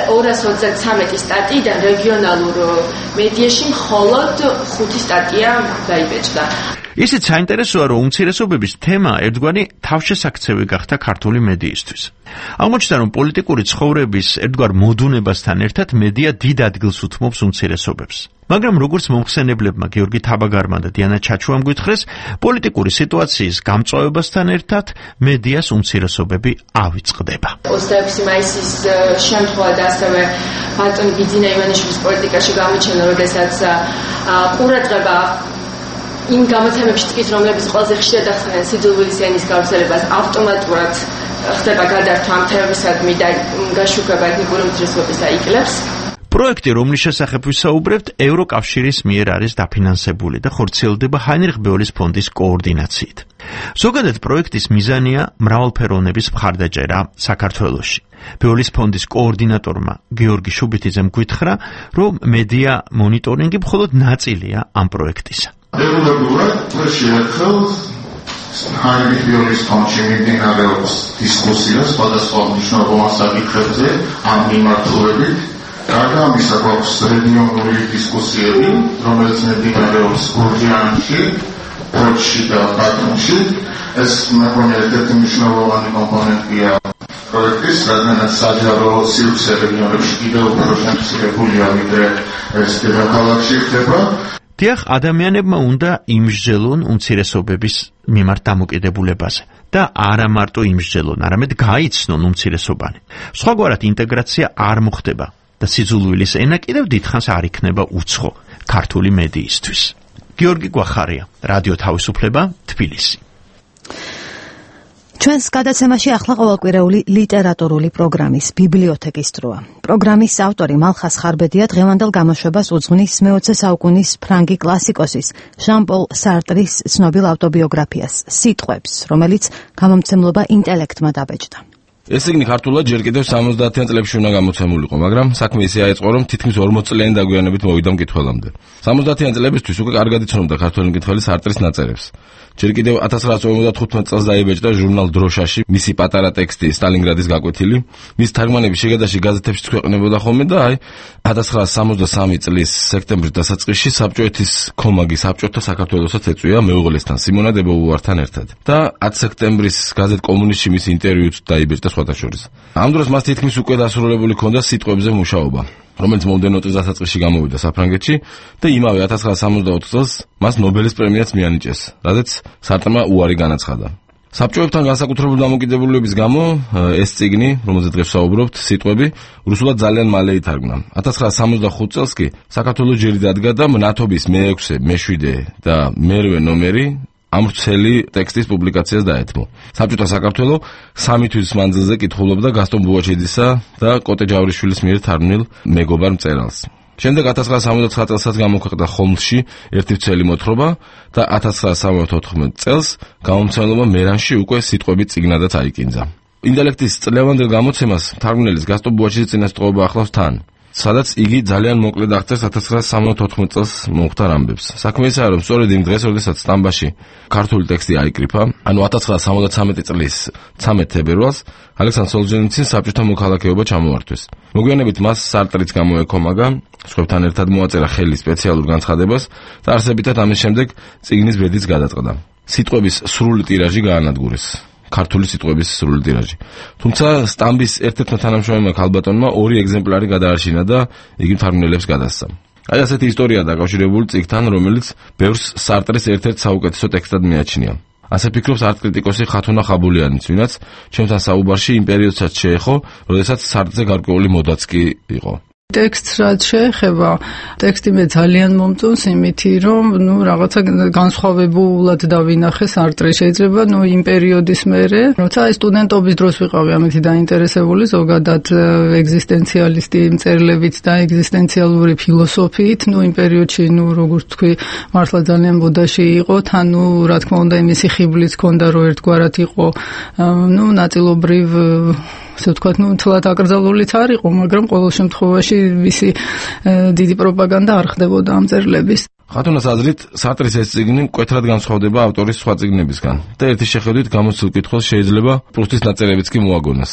223 სტატიიდან რეგიონალურ მედიაში მხოლოდ 5 სტატია დაიბეჭდა. ისიც საინტერესოა, რომ უმცირესობების თემა ერთგვარი თავშესაქცევი გახდა ქართული მედიისთვის. აღმოჩნდა, რომ პოლიტიკური ცხოვრების ერთგვარ მოდუნებასთან ერთად მედია დიდ ადგილს უთმობს უმცირესობებს. მაგრამ როგორც მომხსენებლებმა გიორგი თაბაგარმა და დიანა ჩაჩუამ გითხრეს, პოლიტიკური სიტუაციის გამწვავებასთან ერთად მედიას უმცირესობები ავიწყდება. 26 მაისის შემთხვევა და ასევე ბატონი ბიძინა ივანიშვილის პოლიტიკაში გამოჩენა, როდესაც ყურადღება იმ გამოცემებში ტკის, რომლებიც ყველაზე ხშირად ახსენებენ სიძულვილის ენის გავრცელებას, ავტომატურად ხდება გადართვა ამ თემებისადმი და გაშუქება ეთნიკური უმცირესობისა იკლებს. პროექტი, რომლის შესახებ ვისაუბრებთ, ევროკავშირის მიერ არის დაფინანსებული და ხორციელდება ჰაინრიხ ბეოლის ფონდის კოორდინაციით. ზოგადად პროექტის მიზანია მრავალფეროვნების მხარდაჭერა საქართველოში. ბეოლის ფონდის კოორდინატორმა გიორგი შუბითიძემ გითხრა, რომ მედია მონიტორინგი მხოლოდ ნაწილია ამ პროექტისა. Regularულად დღეში ერთხელ ჰაინრიხ ბეოლის ფონდში მიმდინარეობს დისკუსია სხვადასხვა მნიშვნელოვან საკითხებზე ამ მიმართულებით. გარდა ამისა, გვაქვს რეგიონული დისკუსიები, რომელიც მიმდინარეობს გურჯაანში, ფოთში და ბათუმში. ეს მეგონია ერთ-ერთი მნიშვნელოვანი კომპონენტია პროექტის, რადგანაც საჯარო სივრცე რეგიონებში კიდევ უფრო შემცირებულია, ვიდრე ეს დედაქალაქში ხდება. დიახ, ადამიანებმა უნდა იმსჯელონ უმცირესობების მიმართ დამოკიდებულებაზე და არა მარტო იმსჯელონ, არამედ გაიცნონ უმცირესობანი. სხვაგვარად ინტეგრაცია არ მოხდება და სიძულვილის ენა კიდევ დიდხანს არ იქნება უცხო ქართული მედიისთვის. გიორგი გვახარია, რადიო თავისუფლება, თბილისი. ჩვენს გადაცემაში ახლა ყოველკვირეული ლიტერატურული პროგრამის ბიბლიოთეკის დროა. პროგრამის ავტორი მალხას ხარბედია დღევანდელ გამოშვებას უძღვნის მე-20 საუკუნის ფრანგი კლასიკოსის ჟან-პოლ სარტრის ცნობილ ავტობიოგრაფიას სიტყვებს, რომელიც გამომცემლობა ინტელექტმა დაბეჭდა. ეს წიგნი ქართულად ჯერ კიდევ 70-იან წლებში უნდა გამოცემულიყო, მაგრამ საქმე ისე აეწყო, რომ თითქმის 40-წლიანი დაგვიანებით მოვიდა მკითხველამდე. 70-იან წლებისთვის უკვე კარგად იცნობდა ქართველი მკითხველი სარტრის ნაწერებს. ჯერ კიდევ 1955 წელს დაიბეჭდა ჟურნალ დროშაში მისი პატარა ტექსტი სტალინგრადის გაკვეთილი. მის თარგმანები შეგადაში გაზეთებშიც ქვეყნდებოდა ხოლმე და 1963 წლის სექტემბრის დასაწყისში საბჭოეთის კომაგი საბჭოთა საქართველოსაც ეწვია მეუღლესთან სიმონა დებოვუართან ერთად. და 10 სექტემბრის გაზეთ კომუნისტში მისი ინტერვიუც დაიბეჭდა სხვათა შორის. ამ დროს მას თითქმის უკვე დასრულებული ჰქონდა სიტყვებზე მუშაობა, რომელიც მომდევნო წლის დასაწყისში გამოვიდა საფრანგეთში და იმავე 1964 წელს მას ნობელის პრემიაც მიანიჭეს, რადგან სარტრმა უარი განაცხადა. საბჭოებთან განსაკუთრებული დამოკიდებულების გამო ეს წიგნი, რომელზეც დღეს ვსაუბრობთ, სიტყვები რუსულად ძალიან მალე ითარგმნა. 1965 წელს კი საქართველოს ჯერი დადგა და მნათობის მე-6, მე-7 და მე-8 ნომერი ამ ვრცელი ტექსტის პუბლიკაციას დაეთმო. საბჭოთა საქართველო 3 თვის მანძილზე კითხულობდა გასტონ ბუაჩიძისა და კოტე ჯავრიშვილის მიერ თარგმნილ მეგობარ მწერალს. შემდეგ 1969 წელსაც გამოქვეყნდა ხოლმსში ერთი ვრცელი მოთხრობა და 1974 წელს გამომცემლობა მერანში უკვე სიტყვები წიგნადაც აიკინძა. ინტელექტის წლევანდელ გამოცემას თარგმნელის გასტონ ბუაჩიძის წინასწრობა ახლავს თან, სადაც იგი ძალიან მოკლედ აღწერს 1974 წელს მომხდარ ამბებს. საქმე ისაა, რომ სწორედ იმ დღეს, როდესაც სტამბაში ქართული ტექსტი აიკრიფა, ანუ 1973 წლის 13 თებერვალს, ალექსანდრ სოლჟენიცინს საბჭოთა მოქალაქეობა ჩამოართვეს. მოგვიანებით მას სარტრიც გამოეკომაგა, სხვებთან ერთად მოაწერა ხელი სპეციალურ განცხადებას და არსებითად ამის შემდეგ წიგნის ბედიც გადაწყდა. სიტყვების სრული ტირაჟი გაანადგურეს. ქართული სიტყვების სრული ტირაჟი. თუმცა სტამბის ერთ-ერთმა თანამშრომელმა ქალბატონმა 2 ეგზემპლარი გადაარჩინა და იგი მთარგმნელებს გადასცა. აი ასეთი ისტორია დაკავშირებული წიგნთან, რომელიც ბევრს სარტრის ერთ-ერთ საუკეთესო ტექსტად მიაჩნია. ასე ფიქრობს არტ კრიტიკოსი ხათუნა ხაბულიანიც, ვინაც ჩემთან საუბარში იმ პერიოდსაც შეეხო, როდესაც სარტზე გარკვეული მოდაც კი იყო. ტექსტს რაც შეეხება, ტექსტი მე ძალიან მომწონს იმითი, რომ რაღაცა განსხვავებულად დავინახე სარტრი. შეიძლება იმ პერიოდის მერე, როცა სტუდენტობის დროს ვიყავი ამით დაინტერესებული ზოგადად ეგზისტენციალისტი მწერლებით და ეგზისტენციალური ფილოსოფიით, იმ პერიოდში, როგორც თქვი, მართლა ძალიან მოდაში იყო, თან რა თქმა უნდა იმისი ხიბლიც ჰქონდა, რომ ერთგვარად იყო, ნაწილობრივ ასე ვთქვათ, თლად აკრძალულიც არ იყო, მაგრამ ყოველ შემთხვევაში მისი დიდი პროპაგანდა არ ხდებოდა ამ მწერლების. ხათუნას აზრით, სარტრის ეს წიგნი მკვეთრად განსხვავდება ავტორის სხვა წიგნებისგან და ერთი შეხედვით გამოცდილ კითხვას შეიძლება პრუსტის ნაწერებიც კი მოაგონოს.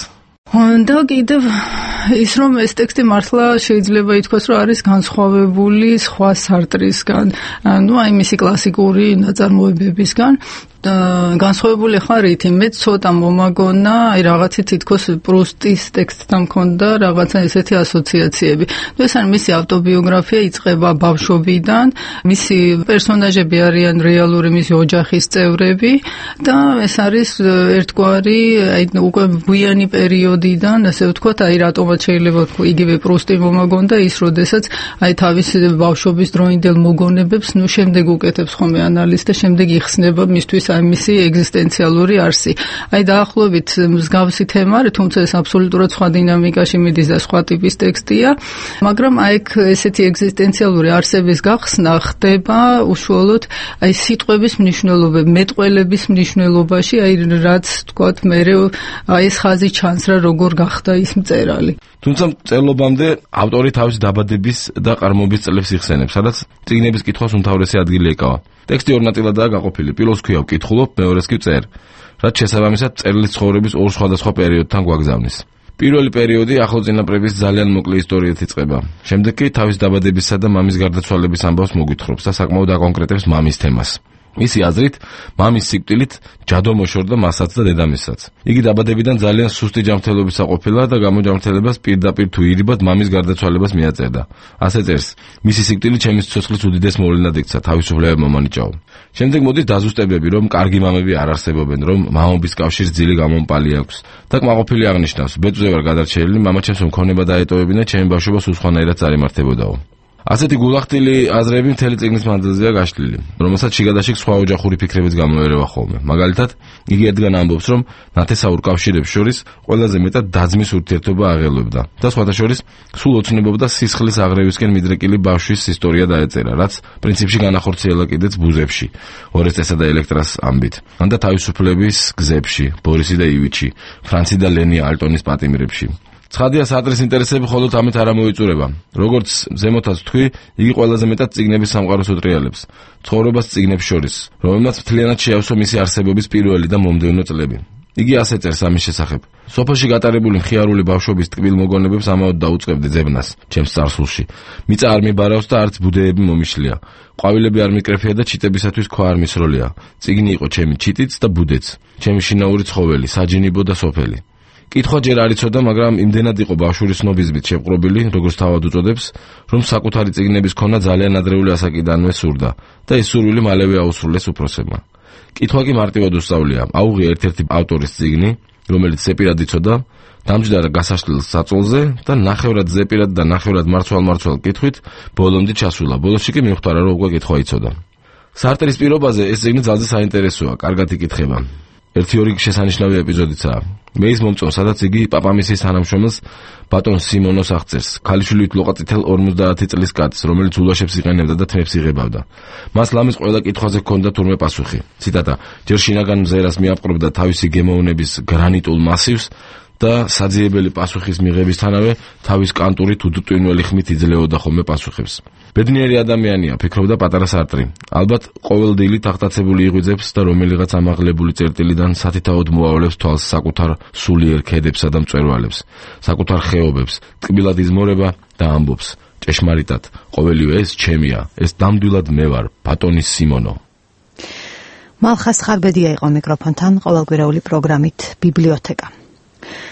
და კიდევ ის რომ ეს ტექსტი მართლა შეიძლება ითქვას, რომ არის განსხვავებული სხვა სარტრისგან, აი მისი კლასიკური ნაწარმოებებისგან. განსხვავებული ხარ ითი, მე ცოტა მომაგონა, აი რაღაცით თითქოს პრუსტის ტექსტთან მქონდა რაღაცა ესეთი ასოციაციები. ეს არის მისი ავტობიოგრაფია, იწყება ბავშვობიდან, მისი პერსონაჟები არიან რეალური მისი ოჯახის წევრები და ეს არის ერთგვარი, აი უკვე გვიანი პერიოდიდან, ასე ვთქვათ, აი რატომაც შეიძლება ვთქვი, იგივე პრუსტი მომაგონდა ის, როდესაც აი თავის ბავშვობის დროინდელ მოგონებებს, შემდეგ უკეთებს ხოლმე ანალიზს და შემდეგ იხსნება მისთვის მისი ეგზისტენციალური არსი. აი დაახლოებით მსგავსი თემა, თუმცა ეს აბსოლუტურად სხვა დინამიკაში მიდის და სხვა ტიპის ტექსტია, მაგრამ აი ესეთი ეგზისტენციალური არსების გახსნა ხდება უშუალოდ აი სიტყვების მნიშვნელობები, მეტყველების მნიშვნელობაში, აი რაც თქვათ მერე აი ეს ხაზი ჩანს რა როგორ გახდა ის მწერალი. თუმცა მწერლობამდე ავტორი თავის დაბადების და ყარმობის წლებს იხსენებს, სადაც წიგნების კითხვას უმთავრესი ადგილი ეკავა. ტექსტი ორ ნაწილადაა გაყოფილი. პირველს ქვია ვკითხულობ, მეორეს კი ვწერ, რაც შესაბამისად მწერლის ცხოვრების ორ სხვადასხვა პერიოდთან გვაგზავნის. პირველი პერიოდი ახლოწინაპრების ძალიან მოკლე ისტორიით იწყება. შემდეგ კი თავის დაბადებისა და მამის გარდაცვალების ამბავს მოგვითხრობს და საკმაოდ აკონკრეტებს მამის თემას. მისი აზრით, მამის სიკვდილით ჯადო მოშორდა მასაც და დედამისსაც. იგი დაბადებიდან ძალიან სუსტი ჯანმრთელობისა ყოფილა და გამოჯანმრთელებას პირდაპირ თუ ირიბად მამის გარდაცვალებას მიაწერდა. ასე წერს: მისი სიკვდილი ჩემი სიცოცხლის უდიდეს მოვლენად იქცა, თავისუფლება მომანიჭაო. შემდეგ მოდის დაზუსტებები, რომ კარგი მამები არ არსებობენ, რომ მამობის კავშირს ძილი გამომპალი აქვს და კმაყოფილი აღნიშნავს: ბეწვზე ვარ გადარჩენილი, მამა ჩემს მქონება დაეტოვებინა, ჩემი ბავშვობა სულ სხვანაირად წარიმართებოდაო. ასეთი გულახდილი აზრები მთელი წიგნის მანძილზეა გაშლილი, რომელსაც შიგადაშიგ სხვა ოჯახური ფიქრებიც გამოერევა ხოლმე. მაგალითად, იგი ერთგან ამბობს, რომ ნათესაურ კავშირებს შორის ყველაზე მეტად დაძმის ურთიერთობა აღელვებდა და სხვათა შორის სულ ოცნებობდა სისხლის აღრევისკენ მიდრეკილი ბავშვის ისტორია დაეწერა, რაც პრინციპში განახორციელა კიდეც ბუზებში, ორესტესა და ელექტრას ამბით, და თავისუფლების გზებში, ბორისი და ივიჩი, ფრანცი და ლენი ალტონის პატიმრებში. ცხადია, სარტრის ინტერესები მხოლოდ ამით არ ამოიწურება. როგორც ზემოთაც თქვი, იგი ყველაზე მეტად წიგნების სამყაროს უტრიალებს, ცხოვრებას წიგნებს შორის, რომელმაც მთლიანად შეავსო მისი არსებობის პირველი და მომდევნო წლები. იგი ასე წერს ამის შესახებ: სოფელში გატარებული მხიარული ბავშვობის ტკბილ მოგონებებს ამაოდ დაუწყებდი ძებნას, ჩემს წარსულში. მიწა არ მიბარავს და არც ბუდეები მომიშლია. ყვავილები არ მიკრეფია და ჩიტებისათვის ქვა არ მისროლია. წიგნი იყო ჩემი ჩიტიც და ბუდეც, ჩემი შინაური ცხოველი, საჯინიბო და სოფელი. კითხვა ჯერ არ იცოდა, მაგრამ იმდენად იყო ბავშვური სნობიზმით შეპყრობილი, როგორც თავად უწოდებს, რომ საკუთარი წიგნების ქონა ძალიან ადრეული ასაკიდანვე სურდა და ეს სურვილი მალევე აუსრულეს უფროსებმა. კითხვა კი მარტივად უსწავლია. აუღია ერთ-ერთი ავტორის წიგნი, რომელიც ზეპირად იცოდა, დამჯდარა გასაშლელ საწოლზე და ნახევრად ზეპირად და ნახევრად მარცვალ-მარცვალ კითხვით ბოლომდე ჩასულა. ბოლოსში კი მიხვდარა, რომ უკვე კითხვა იცოდა. სარტრის პირობაზე ეს წიგნი ძალზე საინტერესოა, კარგად იკითხება. ერთი-ორი შესანიშნავი ეპიზოდიცაა. მე ის მომწონს, სადაც იგი პაპამისის თანამშრომელს ბატონ სიმონოს აღწერს, ქალიშვილით ლოყაწითელ 50 წლის კაცს, რომელიც ულაშებს იყენებდა და თმებს იღებავდა. მას ლამის ყველა კითხვაზე ჰქონდა თურმე პასუხი. ციტატა: ჯერ შინაგან მზერას მიაპყრობდა თავისი გემოვნების გრანიტულ მასივს და საძიებელი პასუხის მიღებისთანავე თავის კანტურით უდტვინველი ხმით იძლეოდა ხოლმე პასუხებს. ბედნიერი ადამიანია, ფიქრობდა პატარა სარტრი. ალბათ ყოველ დილით აღტაცებული იღვიძებს და რომელიღაც ამაღლებული წერტილიდან სათითაოდ მოავლებს თვალს საკუთარ სულიერ ქედებსა და მწვერვალებს, საკუთარ ხეობებს, ტკბილად იზმორება და ამბობს: ჭეშმარიტად, ყოველივე ეს ჩემია, ეს ნამდვილად მე ვარ, ბატონი სიმონო. მალხას ხარბედია იყო მიკროფონთან ყოველკვირეული პროგრამით ბიბლიოთეკა.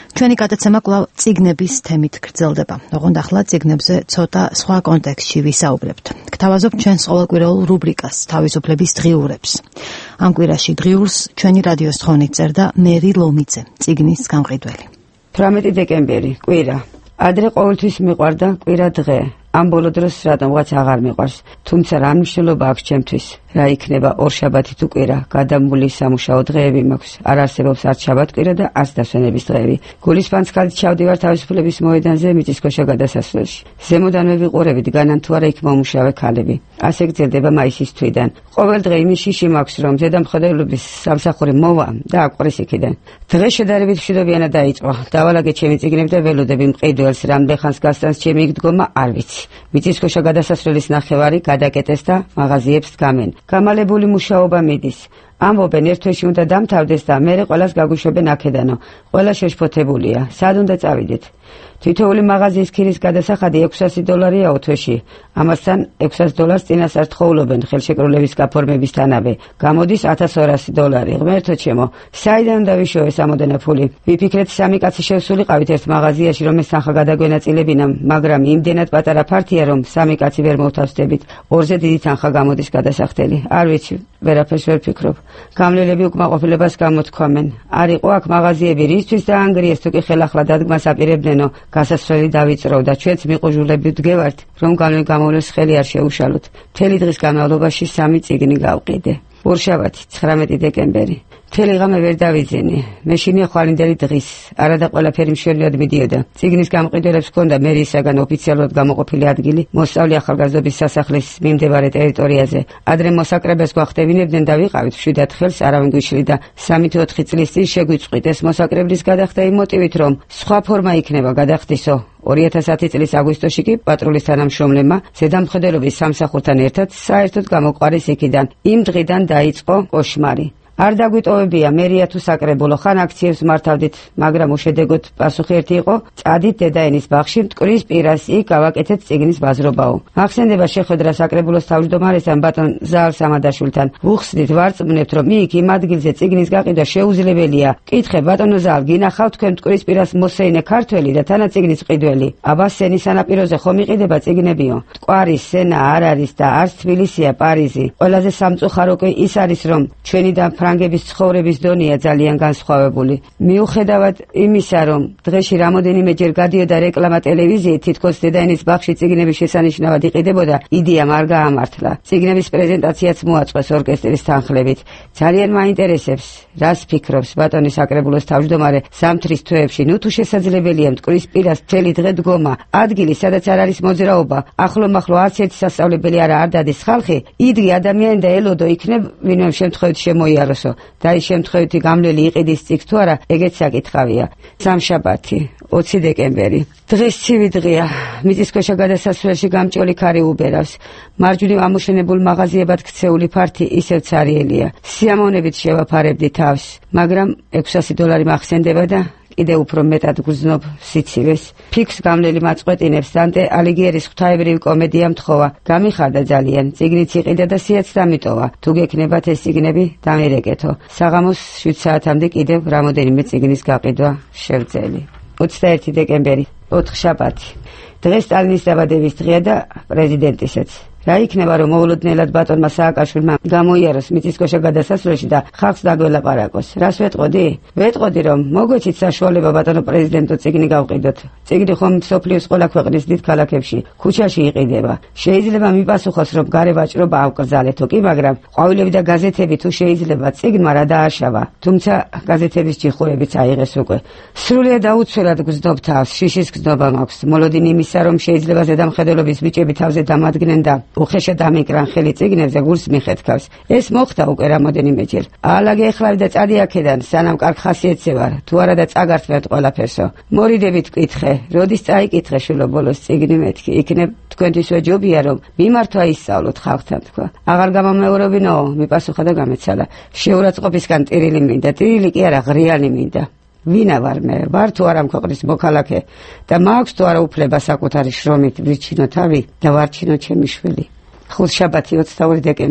ჩვენი გადაცემა კვლავ წიგნების თემით გრძელდება. ოღონდ ახლა წიგნებზე ცოტა სხვა კონტექსტში ვისაუბრებთ. გთავაზობთ ჩვენს ყოველკვირეულ რუბრიკას თავისუფლების დღიურებს. ამ კვირაში დღიურს ჩვენი რადიოს თხოვნით წერდა მერი ლომიძე, წიგნის გამყიდველი. 18 დეკემბერი, კვირა. ადრე ყოველთვის მიყვარდა კვირა დღე. ამ ბოლო დროს რატომღაც აღარ მიყვარს, თუმცა რა მნიშვნელობა აქვს ჩემთვის? რა იქნება ორშაბათი თუ კვირა? გადამული სამუშაო დღეები მაქვს. არ არსებობს არც შაბათ-კვირა და არც დასვენების დღეები. გულისფანს ქალით ჩავდივარ თავისუფლების მოედანზე მიწისქვეშა გადასასვლელში. ზემოდანვე ვიყურებით, განან თუ არა იქ მომუშავე ქალები. ასე გრძელდება მაისის თვიდან. ყოველ დღე იმის შიში მაქვს, რომ ზედამხედველობის სამსახური მოვა და აკვრის იქიდან. დღე შედარებით მშვიდობიანად დაიწყო. დავალაგე ჩემი წიგნები და ველოდები მყიდველს, რამდენ ხანს გასტანს ჩემი იქ დგომა, არ ვიცი. მიწისქვეშა გადასასვლელის ნახევარი გადაკეტეს და მაღაზიებს დგამენ. გამალებული მუშაობა მიდის. ამბობენ ერთ თვეში უნდა დამთავრდეს და მერე ყველას გაგუშვებენ აქედანო. ყველა შეშფოთებულია. სად უნდა წავიდეთ? თითოეული მაღაზიის ქირის გადასახადი $600-ია თვეში. ამასთან $600 წინასწარ თხოვლობენ ხელშეკრულების გაფორმებისთანავე. გამოდის $1200. ღმერთო ჩემო, საიდან უნდა ვიშოვეს ამოდენა ფული? ვიფიქრეთ, სამი კაცი შევსულიყავით ერთ მაღაზიაში, რომ ეს თანხა გადაგვენაწილებინა, მაგრამ იმდენად პატარა ფართია, რომ სამი კაცი ვერ მოვთავსდებით. ორზე დიდი თანხა გამოდის გადასახდელი. არ ვიცი, ვერაფერს ვერ ფიქრობ. გამლელები უკმაყოფილებას გამოთქვამენ. არ იყო აქ მაღაზიები, რისთვის დაანგრიეს, თუ კი ხელახლა დადგმას აპირებდნენო. გასასვლელი დავიწროვ და ჩვენც მიყუჟულები ვდგევართ, რომ გამოვლეს ხელი არ შეუშალოთ. მთელი დღის განმავლობაში 3 წიგნი გავყიდე. ორშაბათი, 19 დეკემბერი. მთელი ღამე ვერ დავიძინე. მეშინია ხვალინდელი დღის. არადა ყველაფერი მშვენივრად მიდიოდა. წიგნის გამყიდველებს ჰქონდა მერიისაგან ოფიციალურად გამოყოფილი ადგილი მოსწავლე ახალგაზრდობის სასახლის მიმდებარე ტერიტორიაზე. ადრე მოსაკრებას გვახტევინებდნენ და ვიყავით მშვიდად ხელს, არავინ გვიშლიდა. 3-4 წლის წინ შეგვიწყვით ეს მოსაკრებლის გადახდა იმ მოტივით, რომ სხვა ფორმა იქნება გადახდისო. 2010 წლის აგვისტოში კი პატრულის თანამშრომლებმა ზედამხედველობის სამსახურთან ერთად საერთოდ გამოყვარეს იქიდან. იმ დღიდან დაიწყო კოშმარი. არ დაგვიტოვებია მერია თუ საკრებულო, ხან აქციებს მართავდით, მაგრამ უშედეგოდ პასუხი ერთი იყო: წადით დედაენის ბაღში, მტკვრის პირას, იქ გავაკეთეთ წიგნის ბაზრობაო. მახსენდება შეხვედრა საკრებულოს თავმჯდომარესთან ბატონ ზაალ სამადაშვილთან. ვუხსნით, ვარწმუნებთ, რომ იქ იმ ადგილზე წიგნის გაყიდვა შეუძლებელია. კითხე, ბატონო ზაალ, გინახავთ თქვენ მტკვრის პირას მოსეინე ქართველი და თანაც წიგნის ყიდველი? აბა სენის სანაპიროზე ხომ იყიდება წიგნებიო? მტკვარი სენა არ არის და არც თბილისია, პარიზი. ყველაზე სამწუხარო კი ის არის, რომ ჩვენი და ფრანგების ცხოვრების დონეა ძალიან განსხვავებული. მიუხედავად იმისა, რომ დღეში რამოდენიმეჯერ გადიოდა რეკლამა ტელევიზიით, თითქოს დედაენის ბაღში წიგნების შესანიშნავად იყიდებოდა, იდეამ არ გაამართლა. წიგნების პრეზენტაციაც მოაწყვეს ორკესტრის თანხლებით. ძალიან მაინტერესებს, რას ფიქრობს ბატონი საკრებულოს თავმჯდომარე ზამთრის თვეებში, ნუ თუ შესაძლებელია მტკვრის პირას მთელი დღე დგომა, ადგილი, სადაც არ არის მოძრაობა, ახლო-მახლო არც ერთი სასწავლებელი არ დადის ხალხი, იდგე ადამიანი და ელოდო, იქნებ ვინმე შემთხვევით შემოიაროს. და ის შემთხვევითი გამლელი იყიდის წიგნს თუ არა, ეგეც საკითხავია. სამშაბათი, 20 დეკემბერი. დღეს ცივი დღეა. მიწისქვეშა გადასასვლელში გამჭოლი ქარი უბერავს. მარჯვნივ ამოშენებულ მაღაზიებად ქცეული ფართი ისევ ცარიელია. სიამოვნებით შევაფარებდი თავს, მაგრამ $600 მახსენდება და კიდე უფრო მეტად გრძნობ სიცივეს. ფიქს გამლელი მაწყვეტინებს დანტე ალიგიერის ღვთაებრივი კომედია მთხოვა. გამიხარდა ძალიან, წიგნიც იყიდა და სიაც დამიტოვა. თუ გექნებათ ეს წიგნები, დამერეკეთო. საღამოს 7 საათამდე კიდევ რამოდენიმე წიგნის გაყიდვა შევძელი. 21 დეკემბერი, 4 შაბათი. დღეს სტალინის დაბადების დღეა და პრეზიდენტისაც. რა იქნება, რომ მოულოდნელად ბატონმა სააკაშვილმა გამოიაროს მიწისქვეშა გადასასვლელში და ხალხს დაგველაპარაკოს? რას ვეტყოდი? ვეტყოდი, რომ მოგვეცით საშუალება ბატონო პრეზიდენტო წიგნი გავყიდოთ. წიგნი ხომ მსოფლიოს ყველა ქვეყნის დიდ ქალაქებში, ქუჩაში იყიდება. შეიძლება მიპასუხოს, რომ გარე ვაჭრობა ავკრძალეთო კი, მაგრამ ყვავილები და გაზეთები თუ შეიძლება წიგნმა რა დააშავა. თუმცა გაზეთების ჯიხურებიც აიღეს უკვე. სრულიად აუცილებლად გრძნობ თავს, შიშის გრძნობა მაქვს. მოლოდინი იმისა, რომ შეიძლება ზედამხედველობის ბიჭები თავზე დამადგნენ და უხეშად დამიკრან ხელი წიგნებზე, გულს მიხეთქავს. ეს მოხდა უკვე რამოდენიმეჯერ. აალაგე ეხლავი და წადი აქედან, სანამ კარგ ხასიათზე ვარ, თუ არა და წაგართმევთ ყველაფერსო. მორიდებით კითხე, როდის წაიკითხე შვილო ბოლოს წიგნი მეთქი, იქნებ თქვენთვისვე ჯობია, რომ მიმართვა ისწავლოთ ხალხთან თქვა. აღარ გამომეორებინო, მიპასუხა და გამეცალა. შეურაცხყოფისგან ტირილი მინდა, ტირილი კი არა, ღრიანი მინდა. ვინა ვარ მე, ვარ თუ არა ქვეყნის მოქალაქე და მაქვს თუ არა უფლება საკუთარი შრომით ვირჩინო თავი და ვარჩინო ჩემი შვილი. ხუთშაბათი, 22 დეკემბერი.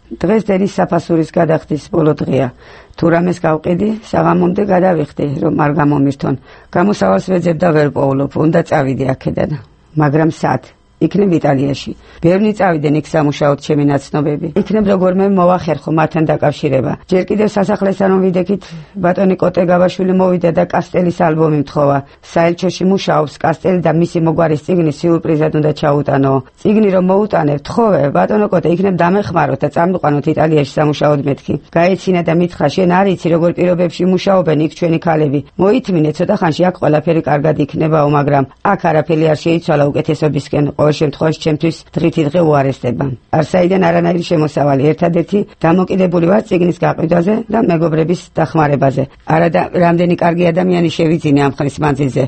დღეს დენის საფასურის გადახდის ბოლო დღეა. თუ რამეს გავყიდი, საღამომდე გადავიხდი, რომ არ გამომირთონ. გამოსავალს ვეძებ და ვერ პოულობ, უნდა წავიდე აქედან. მაგრამ სად? იქნებ იტალიაში. ბევრი წავიდნენ იქ სამუშაოდ ჩემი ნაცნობები. იქნებ როგორმე მოვახერხო მათთან დაკავშირება. ჯერ კიდევ სასახლესთან რომ ვიდექით, ბატონი კოტეგავაშვილი მოვიდა და კასტელის ალბომი მთხოვა. საელჩოში მუშაობს კასტელი და მისი მოგვარის წიგნი სიურპრიზად უნდა ჩაუტანო. წიგნი რომ მოუტანებ, თხოვე, ბატონო კოტე, იქნებ დამეხმაროთ და წამიყვანოთ იტალიაში სამუშაოდ მეთქი. გაეცინა და მითხრა, შენ არ იცი როგორ პირობებში მუშაობენ იქ ჩვენი ქალები. მოითმინე, ცოტა ხანში აქ ყველაფერი კარგად იქნებაო, მაგრამ აქ არაფერი არ შეიცვალა უკეთესობისკენ. ყოველ შემთხვევაში ჩემთვის დღითი დღე უარესდება. არსაიდან არანაირი შემოსავალი, ერთადერთი დამოკიდებული ვარ წიგნის გაყიდვაზე და მეგობრების დახმარებაზე. არა და რამდენი კარგი ადამიანი შევიძინე ამ ხნის მანძილზე.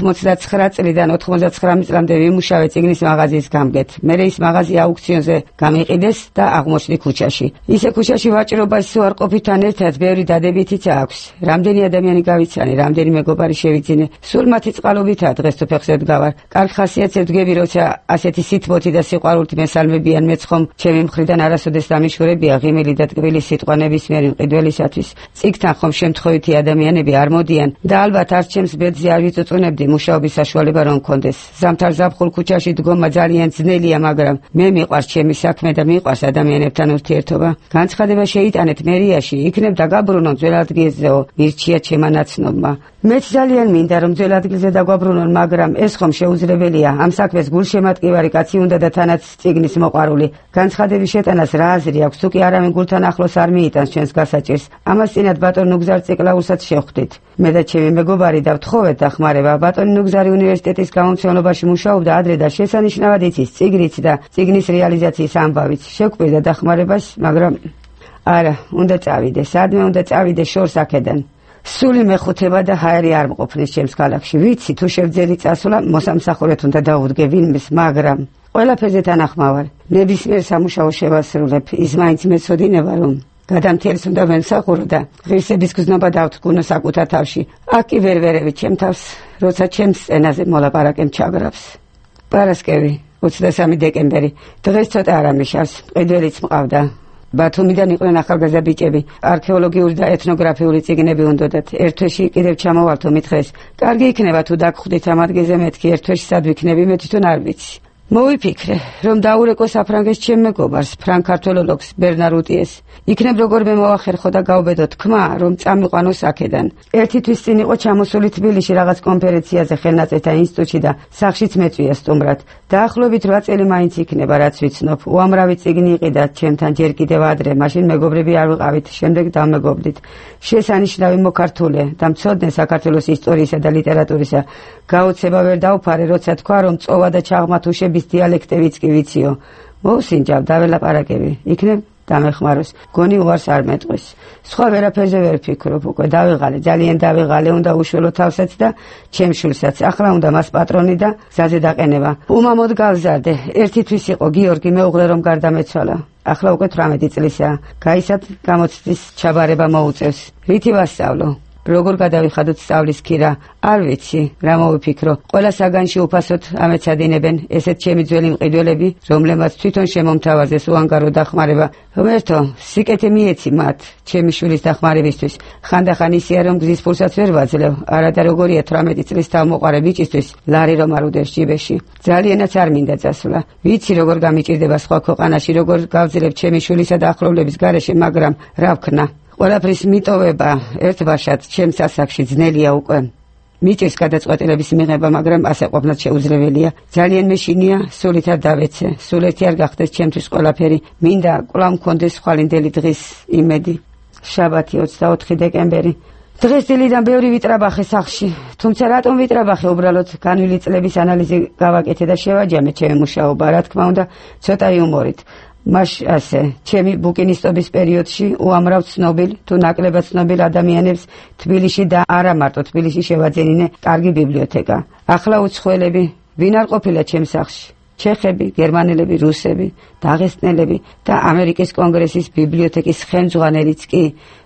89 წლიდან 99 წლამდე ვიმუშავე წიგნის მაღაზიის გამგედ. მერე ის მაღაზი აუქციონზე გამიყიდეს და აღმოჩნდი ქუჩაში. ისე ქუჩაში ვაჭრობაში უარყოფითთან ერთად ბევრი დადებითიც აქვს. რამდენი ადამიანი გავიცანე, რამდენი მეგობარი შევიძინე. სულ მათი წყალობითაა დღეს თუ ფეხზე დგავარ. კარგ ხასიათზე ვდგები, როცა ასეთი სითბოთი და სიყვარულით მესალმებიან მეც ხომ ჩემი მხრიდან არასოდეს დამიშვრებია ღიმილი და ტკბილი სიტყვა ნებისმიერი მყიდველისათვის. წიგნთან ხომ შემთხვევითი ადამიანები არ მოდიან და ალბათ არც ჩემს ბედზე არ ვიწუწუნებდი მუშაობის საშუალება რომ მქონდეს. ზამთარ ზაფხულ ქუჩაში დგომა ძალიან ძნელია, მაგრამ მე მიყვარს ჩემი საქმე და მიყვარს ადამიანებთან ურთიერთობა. განცხადება შეიტანეთ მერიაში, იქნებ დაგაბრუნონ ძველ ადგილზეო, მირჩია ჩემმა ნაცნობმა. მეც ძალიან მინდა რომ ძველ ადგილზე დაგვაბრუნონ, მაგრამ ეს ხომ შეუძლებელია. ამ საქმეს გულშემატკივარი კაცი უნდა და თანაც წიგნის მოყვარული. განცხადების შეტანას რა აზრი აქვს, თუ კი არავინ გულთან ახლოს არ მიიტანს ჩვენს გასაჭირს. ამას წინათ ბატონ ნუგზარ ციკლაურსაც შევხვდით. მე და ჩემი მეგობარი და ვთხოვეთ დახმარება. ბატონი ნუგზარი უნივერსიტეტის გამომცემლობაში მუშაობდა ადრე და შესანიშნავად იცის წიგნიც და წიგნის რეალიზაციის ამბავიც. შეგვკვირდა დახმარებას, მაგრამ არა, უნდა წავიდე. სადმე უნდა წავიდე შორს აქედან. სული მეხუთება და ჰაერი არ მყოფნის ჩემს ქალაქში. ვიცი, თუ შევძელი წასვლა, მოსამსახურეთ უნდა დაუდგე ვინმეს, მაგრამ ყველაფერზე თანახმავარ. ნებისმიერ სამუშაო შევასრულებ. ის მაინც მეცოდინება, რომ გადამთელს უნდა ვემსახურო და ღირსების გზნობა დავთქმო საკუთარ თავში. აქ კი ვერ ვერევი ჩემ თავს, როცა ჩემს სცენაზე მოლაპარაკემ ჩაგრავს. პარასკევი, 23 დეკემბერი. დღეს ცოტა არ ამიშავს, მყიდველიც მყავდა. ბათუმიდან იყვნენ ახალგაზრდა ბიჭები. არქეოლოგიური და ეთნოგრაფიული წიგნები უნდათ. ერთ თვეში კიდევ ჩამოვალთო მითხეს. კარგი იქნება თუ დაგხვდით ამ ადგილზე მეთქი, ერთ თვეში სად ვიქნები, მე თვითონ არ ვიცი. მოვიფიქრე, რომ დაურეკო საფრანგეთს ჩემ მეგობარს, ფრანკ-ქართველოლოგს ბერნარ უტიეს. იქნებ როგორმე მოვახერხო და გავბედო თქმა, რომ წამიყვანოს აქედან. ერთი თვის წინ იყო ჩამოსული თბილისში რაღაც კონფერენციაზე ხელნაწერთა ინსტიტუტში და სახშიც მეწვია სტუმრად. დაახლოებით 8 წელი მაინც იქნება, რაც ვიცნობ. უამრავი წიგნი იყიდა ჩემთან ჯერ კიდევ ადრე, მაშინ მეგობრები არ ვიყავით, შემდეგ დამეგობრდით. შესანიშნავი მოქართულე და მცოდნე საქართველოს ისტორიისა და ლიტერატურისა. გაოცება ვერ დავფარე, როცა თქვა, რომ წოვა და ჩაღმათუშების დიალექტებიც კი ვიციო. მოვსინჯავ დაველაპარაკები. იქნებ დამეხმაროს. გონი უარს არ მეტყვის. სხვა ვერაფერზე ვერ ფიქრობ, უკვე დავიღალე, ძალიან დავიღალე, უნდა უშველო თავსაც და ჩემშულსაც. ახლა უნდა მას პატრონი და გზაზე დაყენება. უმამოდ გავზარდე. ერთი თვის იყო გიორგი, მეუღლე რომ გარდამეცვალა. ახლა უკვე 18 წლისაა. გაისად გამოცდის ჩაბარება მოუწევს. რითი ვასწავლო? როგორ გადავიხადოთ სწავლის ქირა? არ ვიცი, რა მოვიფიქრო. ყველა საგანში უფასოდ ამეცადინებენ, ესეთ ჩემი ძველი მყიდველები, რომლებმაც თვითონ შემომთავაზეს უანგარო დახმარება. ღმერთო, სიკეთე მიეცი მათ, ჩემი შვილის დახმარებისთვის. ხანდახან ისეა, რომ გზის ფულსაც ვერ ვაძლევ. არა და როგორია 18 წლის თავმოყარე ბიჭისთვის, ლარი რომ არ უდევს ჯიბეში. ძალიანაც არ მინდა წასვლა. ვიცი, როგორ გამიჭირდება სხვა ქვეყანაში, როგორ გავძლებ ჩემი შვილისა და ახლობლების გარეშე, მაგრამ რა ვქნა? ყველაფრის მიტოვება ერთბაშად ჩემს ასაკში ძნელია უკვე. მიჭირს გადაწყვეტილების მიღება, მაგრამ ასე ყოფნად შეუძლებელია. ძალიან მეშინია, სულით არ დავეცე. სულ ერთი არ გახდეს ჩემთვის ყველაფერი. მინდა კვლავ მქონდეს ხვალინდელი დღის იმედი. შაბათი 24 დეკემბერი. დღეს დილიდან ბევრი ვიტრაბახე სახლში. თუმცა რატომ ვიტრაბახე, უბრალოდ განვილი წლების ანალიზი გავაკეთე და შევაჯამე ჩემი მუშაობა, რა თქმა უნდა, ცოტა იუმორით. მაშ ასე, ჩემი ბუკინისტობის პერიოდში უამრავ ცნობილ თუ ნაკლებად ცნობილ ადამიანებს თბილისში და არა მარტო თბილისში შევაძენინე კარგი ბიბლიოთეკა. ახლა უცხოელები ვინ არ ყოფილა ჩემს სახლში? ჩეხები, გერმანელები, რუსები, დაღესტნელები და ამერიკის კონგრესის ბიბლიოთეკის ხელმძღვანელიც კი,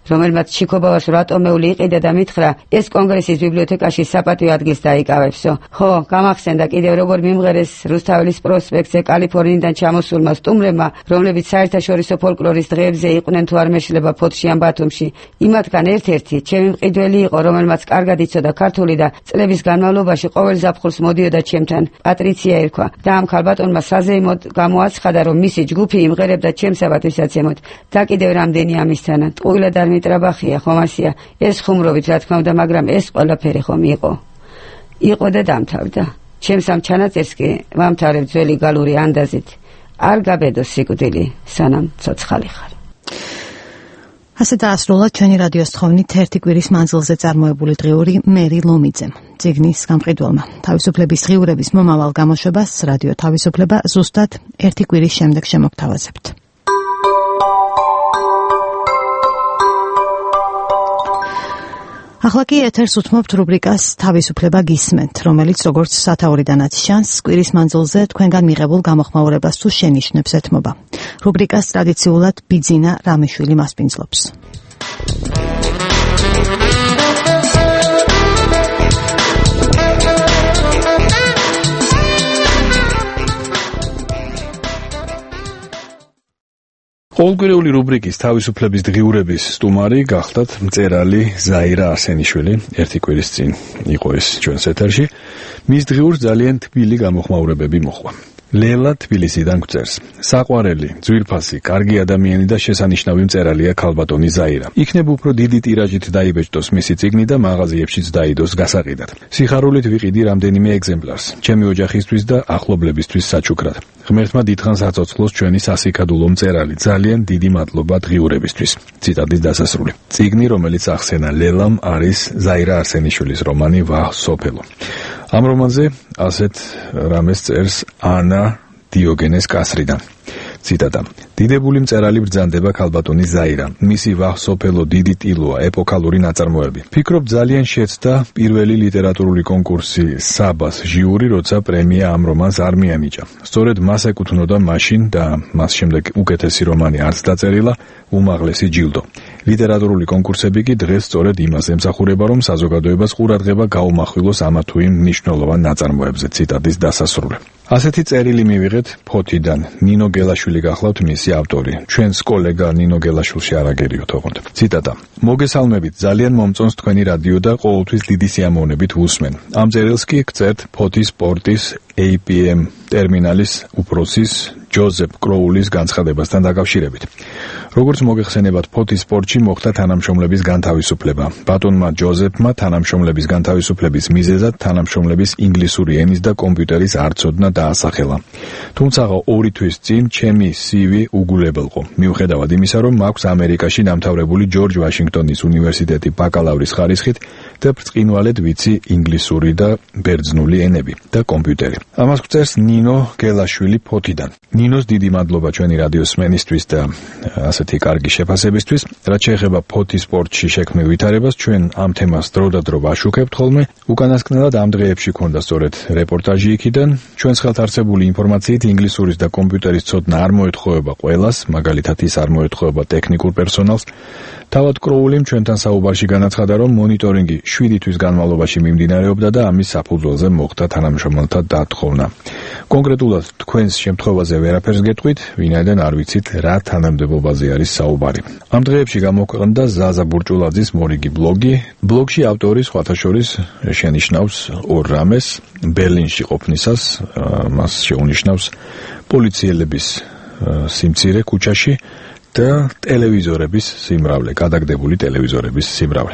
რომელმაც ჩიქობავას რატომეული იყიდა და მითხრა ეს კონგრესის ბიბლიოთეკაში საპატიო ადგილს დაიკავებსო. ხო, გამახსენდა კიდევ როგორ მიმღერეს რუსთაველის პროსპექტზე კალიფორნიიდან ჩამოსულმა სტუმრებმა, რომლებიც საერთაშორისო ფოლკლორის დღეებზე იყვნენ თუ არ მეშლება ფოთში ან ბათუმში. იმათგან ერთ-ერთი ჩემი მყიდველი იყო, რომელმაც კარგად იცოდა ქართული და წლების განმავლობაში ყოველ ზაფხულს მოდიოდა ჩემთან. პატრიცია ერქვა და ამ ქალბატონმა საზეიმოდ გამოაცხადა, რომ მისი ჯგუფი იმღერებდა ჩემს აბათვისაცემოთ. და კიდევ რამდენი ამისთანა. ტყუილად არ მიტრაბახია, ხომ ასია? ეს ხუმრობით, რა თქმა უნდა, მაგრამ ეს ყველაფერი ხომ იყო. იყო და დამთავრდა. ჩემს ამ ჩანაწერს კი ვამთავრებ ძველი გალური ანდაზით. არ გაბედო სიკვდილი, სანამ ცოცხალი ხარ. ასე დაასრულა ჩვენი რადიოს თხოვნით ერთი კვირის მანძილზე წარმოებული დღიური მერი ლომიძემ, წიგნის გამყიდველმა. თავისუფლების დღიურების მომავალ გამოშვებას რადიო თავისუფლება ზუსტად ერთი კვირის შემდეგ შემოგთავაზებთ. ახლა კი ეთერს უთმობთ რუბრიკას თავისუფლება გისმენთ, რომელიც როგორც სათაურიდანაც ჩანს, კვირის მანძილზე თქვენგან მიღებულ გამოხმაურებას თუ შენიშვნებს ეთმობა. რუბრიკას ტრადიციულად ბიძინა რამიშვილი მასპინძლობს. ყოველკვირეული რუბრიკის თავისუფლების დღიურების სტუმარი გახდათ მწერალი ზაირა არსენიშვილი. ერთი კვირის წინ იყო ეს ჩვენს ეთერში. მის დღიურს ძალიან თბილი გამოხმაურებები მოჰყვა. ლელა თბილისიდან გვწერს. საყვარელი, ძვირფასი, კარგი ადამიანი და შესანიშნავი მწერალია ქალბატონი ზაირა. იქნებ უფრო დიდი ტირაჟით დაიბეჭდოს მისი წიგნი და მაღაზიებშიც დაიდოს გასაყიდად. სიხარულით ვიყიდი რამდენიმე ეგზემპლარს, ჩემი ოჯახისთვის და ახლობლებისთვის საჩუქრად. ღმერთმა დიდხანს აცოცხლოს ჩვენი სასიქადულო მწერალი. ძალიან დიდი მადლობა დღიურებისთვის. ციტატის დასასრული. წიგნი, რომელიც ახსენა ლელამ, არის ზაირა არსენიშვილის რომანი ვაჰ სოფელო. ამ რომანზე ასეთ რამეს წერს ანა დიოგენეს კასრიდან. ციტატა. დიდებული მწერალი ბრძანდება ქალბატონი ზაირა. მისი ვაჰ სოფელო დიდი ტილოა, ეპოქალური ნაწარმოები. ფიქრობ ძალიან შეცდა პირველი ლიტერატურული კონკურსი საბას ჟიური, როცა პრემია ამ რომანს არ მიანიჭა. სწორედ მას ეკუთვნოდა მაშინ და მას შემდეგ უკეთესი რომანი არც დაწერილა, უმაღლესი ჯილდო. ლიტერატურული კონკურსები კი დღეს სწორედ იმას ემსახურება, რომ საზოგადოებას ყურადღება გაუმახვილოს ამა თუ იმ მნიშვნელოვან ნაწარმოებზე. ციტატის დასასრული. ასეთი წერილი მივიღეთ ფოთიდან. ნინო გელაშვილი გახლავთ მისი ავტორი. ჩვენს კოლეგა ნინო გელაშვილში არაგერიოთ ოღონდ. ციტატა. მოგესალმებით, ძალიან მომწონს თქვენი რადიო და ყოველთვის დიდი სიამოვნებით ვუსმენ. ამ წერილს კი გწერთ ფოთის პორტის APM ტერმინალის უფროსის ჯოზეფ კროულის განცხადებასთან დაკავშირებით. როგორც მოგეხსენებათ, ფოთის პორტში მოხდა თანამშრომლების განთავისუფლება. ბატონმა ჯოზეფმა თანამშრომლების განთავისუფლების მიზეზად თანამშრომლების ინგლისური ენის და კომპიუტერის არცოდნა დაასახელა. თუმცა 2 თვის წინ ჩემი CV უგულებელყო. მიუხედავად იმისა, რომ მაქვს ამერიკაში დამთავრებული ჯორჯ ვაშინგტონის უნივერსიტეტი ბაკალავრის ხარისხით და ბრწყინვალედ ვიცი ინგლისური და ბერძნული ენები და კომპიუტერი. ამას გვწერს ნინო გელაშვილი ფოთიდან. ნინოს დიდი მადლობა ჩვენი რადიოს სმენისთვის და ასეთი კარგი შეფასებისთვის. რაც შეეხება ფოთის სპორტში შექმნილ ვითარებას, ჩვენ ამ თემას დროდადრო ვაშუქებთ ხოლმე. უკანასკნელად ამ დღეებში ქონდა სწორედ რეპორტაჟი იქიდან. ჩვენს ხელთ არსებული ინფორმაციით ინგლისურის და კომპიუტერის ცოდნა არ მოეთხოვება ყველას, მაგალითად ის არ მოეთხოვება ტექნიკურ პერსონალს. თავად კროულიმ ჩვენთან საუბარში განაცხადა, რომ მონიტორინგი 7 თვის განმავლობაში მიმდინარეობდა და ამის საფუძველზე მოხდა თანამშრომელთა დათხოვნა. კონკრეტულად თქვენს შემთხვევაზე ვერაფერს გეტყვით, ვინაიდან არ ვიცით რა თანამდებობაზე არის საუბარი. ამ დღეებში გამოქვეყნდა ზაზა ბურჭულაძის მორიგი ბლოგი. ბლოგში ავტორი სხვათა შორის შენიშნავს ორ რამეს. ბერლინში ყოფნისას მას შეუნიშნავს პოლიციელების სიმცირე ქუჩაში და ტელევიზორების სიმრავლე, გადაგდებული ტელევიზორების სიმრავლე.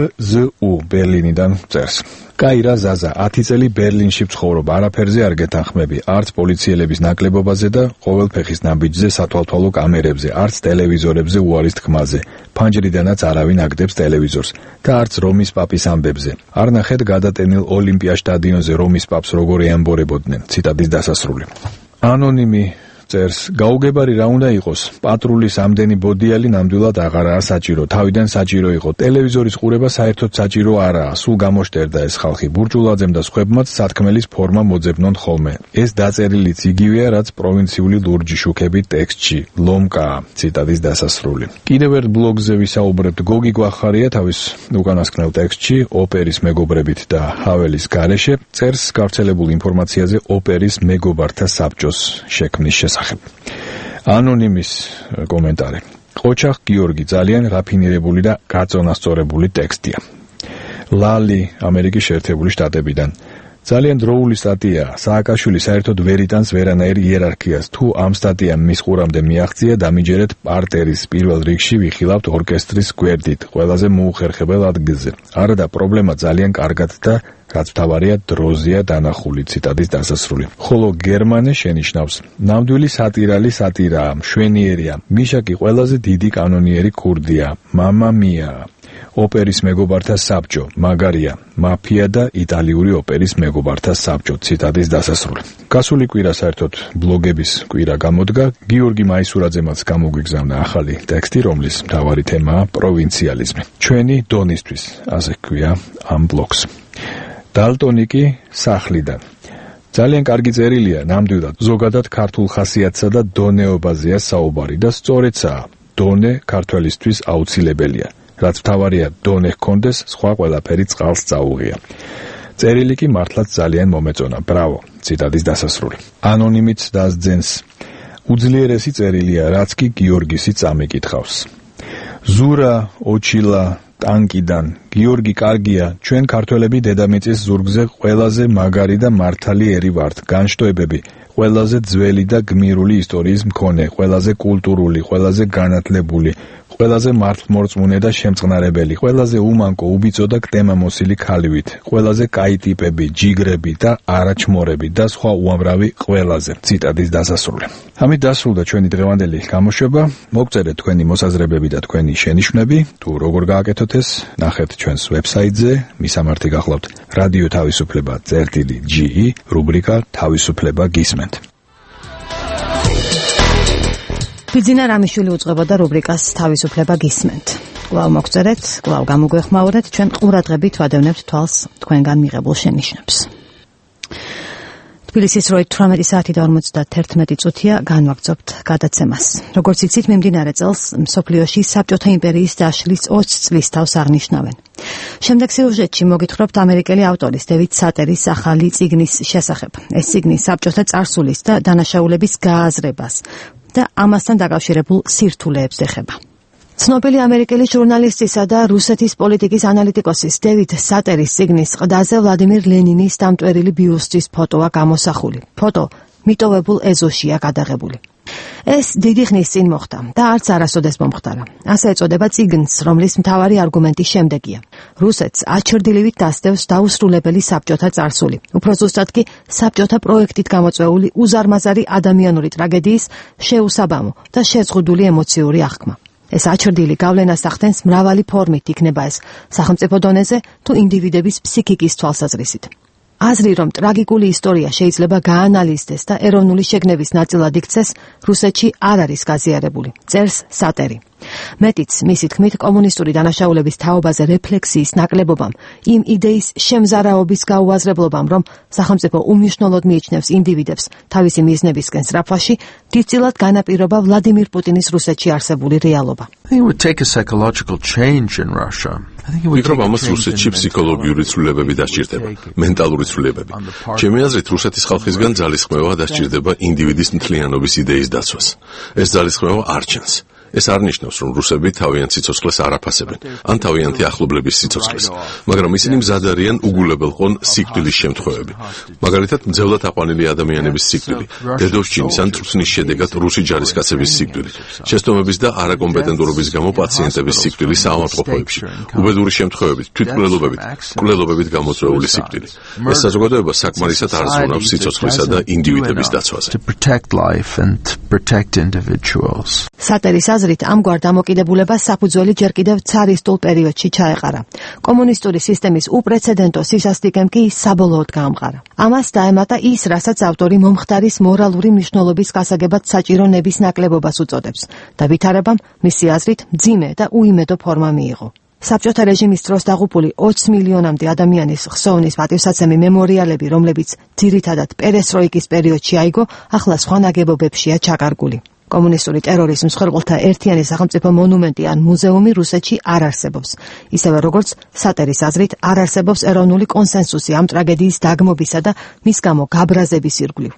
BZU ბერლინიდან წერს. კაირა ზაზა 10 წელი ბერლინში ვცხოვრობ, არაფერზე არ გეთანხმები, არც პოლიციელების ნაკლებობაზე და ყოველ ფეხის ნაბიჯზე, სათვალთვალო კამერებზე, არც ტელევიზორებზე უარის თქმაზე. ფანჯრიდანაც არავინ აგდებს ტელევიზორს და არც რომის პაპის ამბებზე. არ ნახეთ გადატენილ ოლიმპია სტადიონზე რომის პაპს როგორ ეამბორებოდნენ. ციტატის დასასრული. ანონიმი წერს: გაუგებარი რა უნდა იყოს? პატრულის ამდენი ბოდიალი ნამდვილად აღარაა საჭირო. თავიდან საჭირო იყო. ტელევიზორის ყურება საერთოდ საჭირო არაა. სულ გამოშტერდა ეს ხალხი. ბურჯულაძემ და სხვებმაც სათქმელის ფორმა მოძებნონ ხოლმე. ეს დაწერილიც იგივეა, რაც პროვინციული ლურჯი შუქებით ტექსტში. ლომკაა. ციტატის დასასრული. კიდევ ერთ ბლოგზე ვისაუბრებთ. გოგი გვახარია თავის უკანასკნელ ტექსტში ოპერის მეგობრებით და ჰაველის გარეშე წერს გავრცელებულ ინფორმაციაზე ოპერის მეგობართა საბჭოს შექმნის შესახებ. ანონიმის კომენტარი. ყოჩახ გიორგი ძალიან რაფინირებული და გაწონასწორებული ტექსტია. ლალი ამერიკის შეერთებული შტატებიდან. ძალიან დროული სტატიაა. სააკაშვილი საერთოდ ვერ იტანს ვერანაირ იერარქიას. თუ ამ სტატიამ მის ყურამდე მიაღწია, დამიჯერეთ პარტერის პირველ რიგში ვიხილავთ ორკესტრის გვერდით, ყველაზე მოუხერხებელ ადგილზე. არა და პრობლემა ძალიან კარგად და რაც მთავარია დროზია დანახული. ციტატის დასასრული. ხოლო გერმანე შენიშნავს: ნამდვილი სატირალი სატირაა, მშვენიერია. მიშაკი ყველაზე დიდი კანონიერი ქურდია. მამა მია. ოპერის მეგობართა საბჭო, მაგარია, მაფია და იტალიური ოპერის მეგობართა საბჭო. ციტატის დასასრული. გასული კვირა საერთოდ ბლოგების კვირა გამოდგა. გიორგი მაისურაძემაც გამოგვიგზავნა ახალი ტექსტი, რომლის მთავარი თემაა პროვინციალიზმი. ჩვენი დონისთვის, ასე ჰქვია ამ ბლოგს. დალტონიკი სახლიდან. ძალიან კარგი წერილია, ნამდვილად ზოგადად ქართულ ხასიათსა და დონეობაზეა საუბარი და სწორედაა. დონე ქართველისთვის აუცილებელია. რაც მთავარია დონე ჰქონდეს, სხვა ყველაფერი წყალს წაუღია. წერილი კი მართლაც ძალიან მომეწონა. ბრავო. ციტატის დასასრული. ანონიმიც დასძენს: უძლიერესი წერილია, რაც კი გიორგისი წამიკითხავს. ზურა ოჩილა ტანკიდან. გიორგი კარგია, ჩვენ ქართველები დედამიწის ზურგზე ყველაზე მაგარი და მართალი ერი ვართ. განშტოებები, ყველაზე ძველი და გმირული ისტორიის მქონე, ყველაზე კულტურული, ყველაზე განათლებული, ყველაზე მართლმორწმუნე და შემწყნარებელი, ყველაზე უმანკო, უბიწო და კტემამოსილი ქალივით, ყველაზე კაი ტიპები, ჯიგრები და არაჩმორები და სხვა უამრავი ყველაზე. ციტატის დასასრული. ამით დასრულდა ჩვენი დღევანდელი გამოშვება. მოგწერეთ თქვენი მოსაზრებები და თქვენი შენიშვნები, თუ როგორ გააკეთოთ ეს, ნახეთ ჩვენს ვებსაიტზე. მისამართი გახლავთ რადიო თავისუფლება წერტილი.ge, რუბრიკა თავისუფლება გისმენთ. ბიძინა რამიშვილი უძღვებოდა რუბრიკას თავისუფლება გისმენთ. კვლავ მოგწერეთ, კვლავ გამოგვეხმაურეთ, ჩვენ ყურადღებით ვადევნებთ თვალს თქვენგან მიღებულ შენიშვნებს. თბილისის 18 საათი და 51 წუთია განვაგრძობთ გადაცემას. როგორც იცით, მიმდინარე წელს მსოფლიოში საბჭოთა იმპერიის დაშლის 20 წლის თავს აღნიშნავენ. შემდეგ სიუჟეტში მოგითხრობთ ამერიკელი ავტორის დევიდ სატერის ახალი წიგნის შესახებ. ეს წიგნი საბჭოთა წარსულის და დანაშაულების გააზრებას და ამასთან დაკავშირებულ სირთულეებს ეხება. ცნობილი ამერიკელი ჟურნალისტისა და რუსეთის პოლიტიკის ანალიტიკოსის დევიდ სატერის წიგნის ყდაზე ვლადიმირ ლენინის დამტვერილი ბიუსტის ფოტოა გამოსახული. ფოტო მიტოვებულ ეზოშია გადაღებული. ეს დიდი ხნის წინ მოხდა და არც არასოდეს მომხდარა. ასე ეწოდება წიგნს, რომლის მთავარი არგუმენტი შემდეგია. რუსეთს აჩრდილივით დასდევს დაუსრულებელი საბჭოთა წარსული. უფრო ზუსტად კი საბჭოთა პროექტით გამოწვეული უზარმაზარი ადამიანური ტრაგედიის შეუსაბამო და შეზღუდული ემოციური აღქმა. ეს აჩრდილი გავლენას ახდენს მრავალი ფორმით, იქნება ეს სახელმწიფო დონეზე თუ ინდივიდების ფსიქიკის თვალსაზრისით. აზრი, რომ ტრაგიკული ისტორია შეიძლება გაანალიზდეს და ეროვნული შეგნების ნაწილად იქცეს, რუსეთში არ არის გაზიარებული. წერს სატერი. მეტიც, მისი თქმით, კომუნისტური დანაშაულების თაობაზე რეფლექსიის ნაკლებობამ, იმ იდეის შემზარაობის გაუაზრებლობამ, რომ სახელმწიფო უმნიშვნელოდ მიიჩნევს ინდივიდებს თავისი მიზნებისკენ სწრაფვაში, დიდწილად განაპირობა ვლადიმირ პუტინის რუსეთში არსებული რეალობა. ვფიქრობ, ამას რუსეთში ფსიქოლოგიური ცვლილებები დასჭირდება, მენტალური ცვლილებები. ჩემი აზრით, რუსეთის ხალხისგან ძალისხმევა დასჭირდება ინდივიდის მთლიანობის იდეის დაცვას. ეს ძალისხმევა არ ჩანს. ეს არ ნიშნავს, რომ რუსები თავიანთ სიცოცხლეს არ აფასებენ, ან თავიანთი ახლობლების სიცოცხლეს, მაგრამ ისინი მზად არიან უგულებელყონ სიკვდილის შემთხვევები. მაგალითად, მძევლად აყვანილი ადამიანების სიკვდილი, დედოვშჩინის ან წვრთნის შედეგად რუსი ჯარისკაცების სიკვდილი, შეცდომების და არაკომპეტენტურობის გამო პაციენტების სიკვდილი საავადმყოფოებში, უბედური შემთხვევებით, თვითმკვლელობებით გამოწვეული სიკვდილი. ეს საზოგადოება საკმარისად არ ზრუნავს სიცოცხლისა და ინდივიდების დაცვაზე. სატერის აზრით, ამგვარ დამოკიდებულებას საფუძველი ჯერ კიდევ ცარისტულ პერიოდში ჩაეყარა. კომუნისტური სისტემის უპრეცედენტო სისასტიკემ კი საბოლოოდ გაამყარა. ამას დაემატა ის, რასაც ავტორი მომხდარის მორალური მნიშვნელობის გასაგებად საჭირო ნების ნაკლებობას უწოდებს და ვითარებამ მისი აზრით მძიმე და უიმედო ფორმა მიიღო. საბჭოთა რეჟიმის დროს დაღუპული 20 მილიონამდე ადამიანის ხსოვნის პატივსაცემი მემორიალები, რომლებიც ძირითადად პერესტროიკის პერიოდში აიგო, ახლა სხვა ნაგებობებშია ჩაკარგული. კომუნისტური ტერორის მსხვერპლთა ერთიანი სახელმწიფო მონუმენტი ან მუზეუმი რუსეთში არ არსებობს. ისევე როგორც სატერის აზრით არ არსებობს ეროვნული კონსენსუსი ამ ტრაგედიის დაგმობისა და მის გამო გაბრაზების ირგვლივ.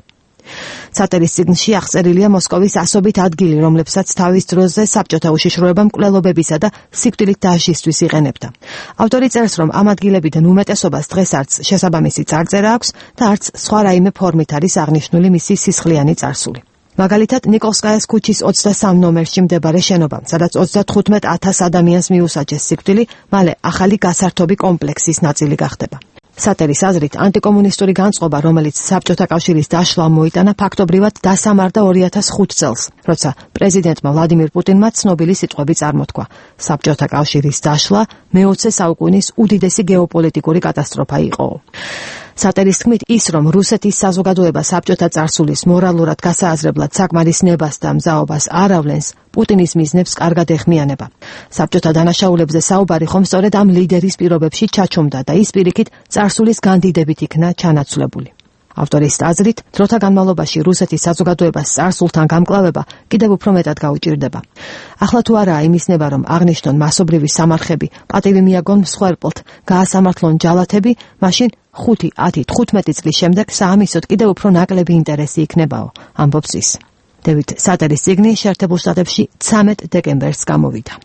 სატერის წიგნში აღწერილია მოსკოვის ასობით ადგილი, რომლებსაც თავის დროზე საბჭოთა უშიშროება მკვლელობებისა და სიკვდილით დასჯისთვის იყენებდა. ავტორი წერს, რომ ამ ადგილებიდან უმეტესობას დღეს არც შესაბამისი წარწერა აქვს და არც სხვა რაიმე ფორმით არის აღნიშნული მისი სისხლიანი წარსული. მაგალითად, ნიკოლსკაიას ქუჩის 23 ნომერში მდებარე შენობა, სადაც 35,000 ადამიანს მიუსაჯეს სიკვდილი, მალე ახალი გასართობი კომპლექსის ნაწილი გახდება. სატერის აზრით, ანტიკომუნისტური განწყობა, რომელიც საბჭოთა კავშირის დაშლა მოიტანა, ფაქტობრივად დასამარდა 2005 წელს, როცა პრეზიდენტმა ვლადიმირ პუტინმა ცნობილი სიტყვები წარმოთქვა. საბჭოთა კავშირის დაშლა მე-20 საუკუნის უდიდესი გეოპოლიტიკური კატასტროფა იყო. სატერის თქმით, ის, რომ რუსეთის საზოგადოება საბჭოთა წარსულის მორალურად გასააზრებლად საკმარის ნებას და მზაობას არ ავლენს, პუტინის მიზნებს კარგად ეხმიანება. საბჭოთა დანაშაულებზე საუბარი ხომ სწორედ ამ ლიდერის პირობებში ჩაჩუმდა და ის პირიქით წარსულის განდიდებით იქნა ჩანაცვლებული. ავტორის აზრით, დროთა განმავლობაში რუსეთის საზოგადოებას წარსულთან გამკლავება კიდევ უფრო მეტად გაუჭირდება. ახლა თუ არაა იმის ნება, რომ აღნიშნონ მასობრივი სამარხები, პატივი მიაგონ მსხვერპლთ, გაასამართლონ ჯალათები, მაშინ 5, 10, 15 წლის შემდეგ საამისოდ კიდევ უფრო ნაკლები ინტერესი იქნებაო, ამბობს ის. დევიდ სატერის წიგნი შეერთებულ შტატებში 13 დეკემბერს გამოვიდა.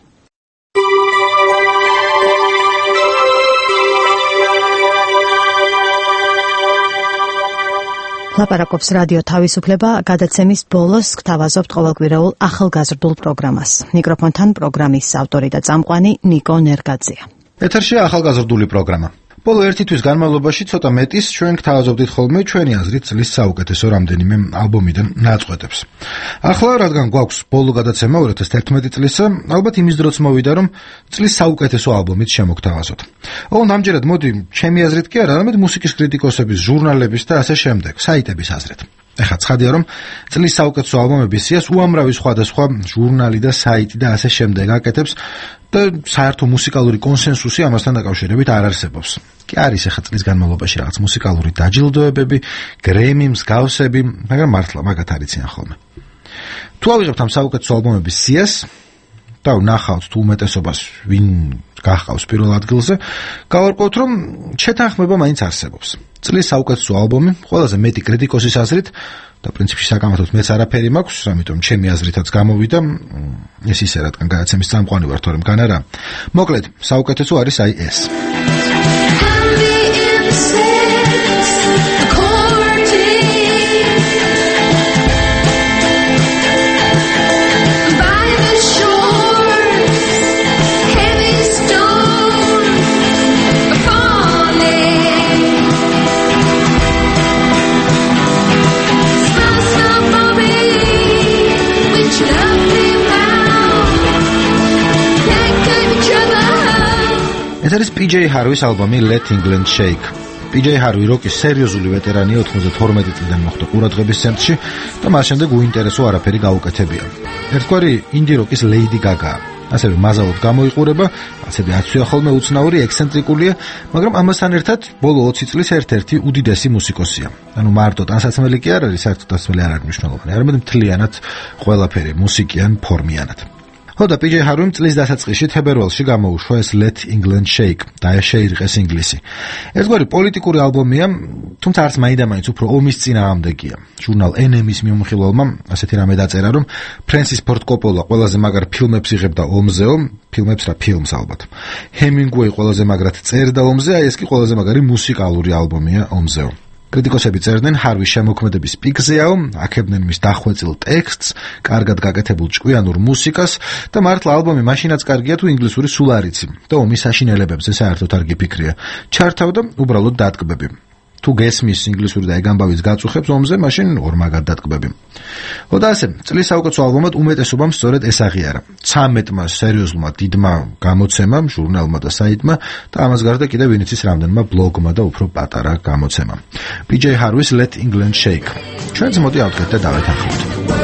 ლაპარაკობს რადიო თავისუფლება, გადაცემის ბოლოს გთავაზობთ ყოველკვირეულ ახალგაზრდულ პროგრამას. მიკროფონთან პროგრამის ავტორი და წამყვანი ნიკო ნერგაძეა. ეთერშია ახალგაზრდული პროგრამა. ბოლო ერთი თვის განმავლობაში ცოტა მეტის ჩვენ გთავაზობდით ხოლმე ჩვენი აზრით წლის საუკეთესო რამდენიმე ალბომიდან ნაწყვეტებს. ახლა რადგან გვაქვს ბოლო გადაცემა 2011 წლისა, ალბათ იმის დროც მოვიდა, რომ წლის საუკეთესო ალბომით შემოგთავაზოთ. ამჯერად მოდი ჩემი აზრით კი არა, არამედ მუსიკის კრიტიკოსების, ჟურნალების და ასე შემდეგ, საიტების აზრით. ეხლა ცხადია, რომ წლის საუკეთესო ალბომების სიას უამრავი სხვადასხვა ჟურნალი და საიტი და ასე შემდეგ აკეთებს და საერთო მუსიკალური კონსენსუსი ამასთან დაკავშირებით არ არსებობს. კი არის ახლა წლის განმავლობაში რაღაც მუსიკალური დაჯილდოებები, გრემი, მსგავსები, მაგრამ მართლა მაგათ არიციან ხოლმე. თუ ავიღებთ ამ საუკეთესო ალბომების სიას და ვნახავთ თუ უმეტესობას ვინ გახავს პირველ ადგილზე, გავარკვევთ, რომ შეთანხმება მაინც არსებობს. წლის საუკეთესო ალბომი ყველაზე მეტი კრიტიკოსის აზრით და პრინციპში საკამათოდ მეც არაფერი მაქვს, ამიტომ ჩემი აზრითაც გამოვიდა, ეს ისე რადგან გადაცემის წამყვანი ვარ, თორემ გან არა. მოკლედ, საუკეთესო არის აი ეს. ეს არის PJ Harvey-ს ალბომი Let England Shake. PJ Harvey როკის სერიოზული ვეტერანია, 92 წლიდან მოხვდა ყურადღების ცენტრში და მას შემდეგ უინტერესო არაფერი გაუკეთებია. ერთგვარი ინდი როკის Lady Gaga. ასევე მაზალოდ გამოიყურება, ასევე აცვია ხოლმე უცნაური, ექსცენტრიკულია, მაგრამ ამასთან ერთად ბოლო 20 წლის ერთ-ერთი უდიდესი მუსიკოსია. ანუ მარტო ტანსაცმელი კი არ არის, საერთოდ ტანსაცმელი არ არის მნიშვნელოვანი, არამედ მთლიანად ყველაფერი მუსიკიან ფორმიანად. და PJ Harvey წლის დასაწყისში თებერვალში გამოუშვა ეს Let England Shake და შეირყეს ინგლისი. ერთგვარი პოლიტიკური ალბომია, თუმცა არც მაინდა-მაინც უფრო ომის წინააღმდეგია. ჟურნალ NM-ის მიმოხილველმა ასეთი რამე დაწერა, რომ ფრენსის ფორდ კოპოლა ყველაზე მაგარ ფილმებს იღებდა ომზეო, ფილმებს რა ფილმს ალბათ. ჰემინგუეი ყველაზე მაგრად წერდა ომზე, აი ეს კი ყველაზე მაგარი მუსიკალური ალბომია ომზეო. კრიტიკოსები წერდნენ ჰარვის შემოქმედების პიკზეაო, აქებდნენ მის დახვეწილ ტექსტს, კარგად გაკეთებულ ჭკვიანურ მუსიკას და მართლა ალბომი მაშინაც კარგია თუ ინგლისური სულ არ იცი და ომის საშინელებებზე საერთოდ არ გიფიქრია. ჩართავდა უბრალოდ დატკბები. თუ გესმის ინგლისური და ეგამბავიც გაწუხებს ომზე, მაშინ ორმაგად დატკბები. და ასე, წლის საუკეთესო ალბომად უმეტესობამ სწორედ ეს აღიარა. 13-მა სერიოზულმა დიდმა გამოცემამ, ჟურნალმა და საიტმა და ამას გარდა კიდევ ვინც ის რამდენმა ბლოგმა და უფრო პატარა გამოცემამ. PJ Harvey's Let England Shake. ჩვენც მოდი ავდგეთ და დავეთანხმოთ.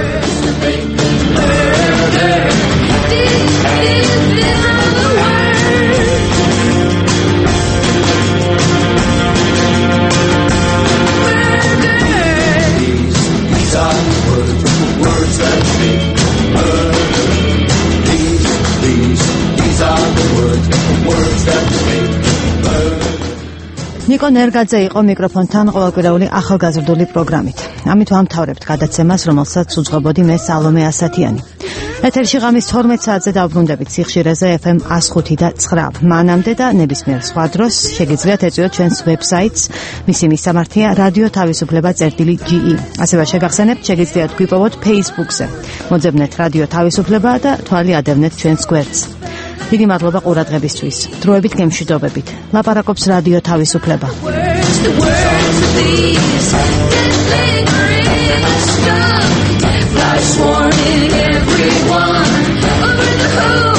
ნიკო ნერგაძე იყო მიკროფონთან ყოველკვირეული ახალგაზრდული პროგრამით. ამით ვამთავრებთ გადაცემას, რომელსაც უძღვებოდი მე სალომე ასათიანი. ეთერში ღამის 12 საათზე დავბრუნდებით სიხშირეზე FM 105 და 9. მანამდე და ნებისმიერ სხვა დროს შეგიძლიათ ეწვიოთ ჩვენს ვებსაიტს, მისი მისამართია რადიო თავისუფლება.ge. ასევე შეგახსენებთ, შეგიძლიათ გვიპოვოთ Facebook-ზე. მოძებნეთ რადიო თავისუფლება და თვალი ადევნეთ ჩვენს გვერდს. დიდი მადლობა ყურადღებისთვის. დროებით გემშვიდობებით. ლაპარაკობს რადიო თავისუფლება. Flash warning everyone over the hood.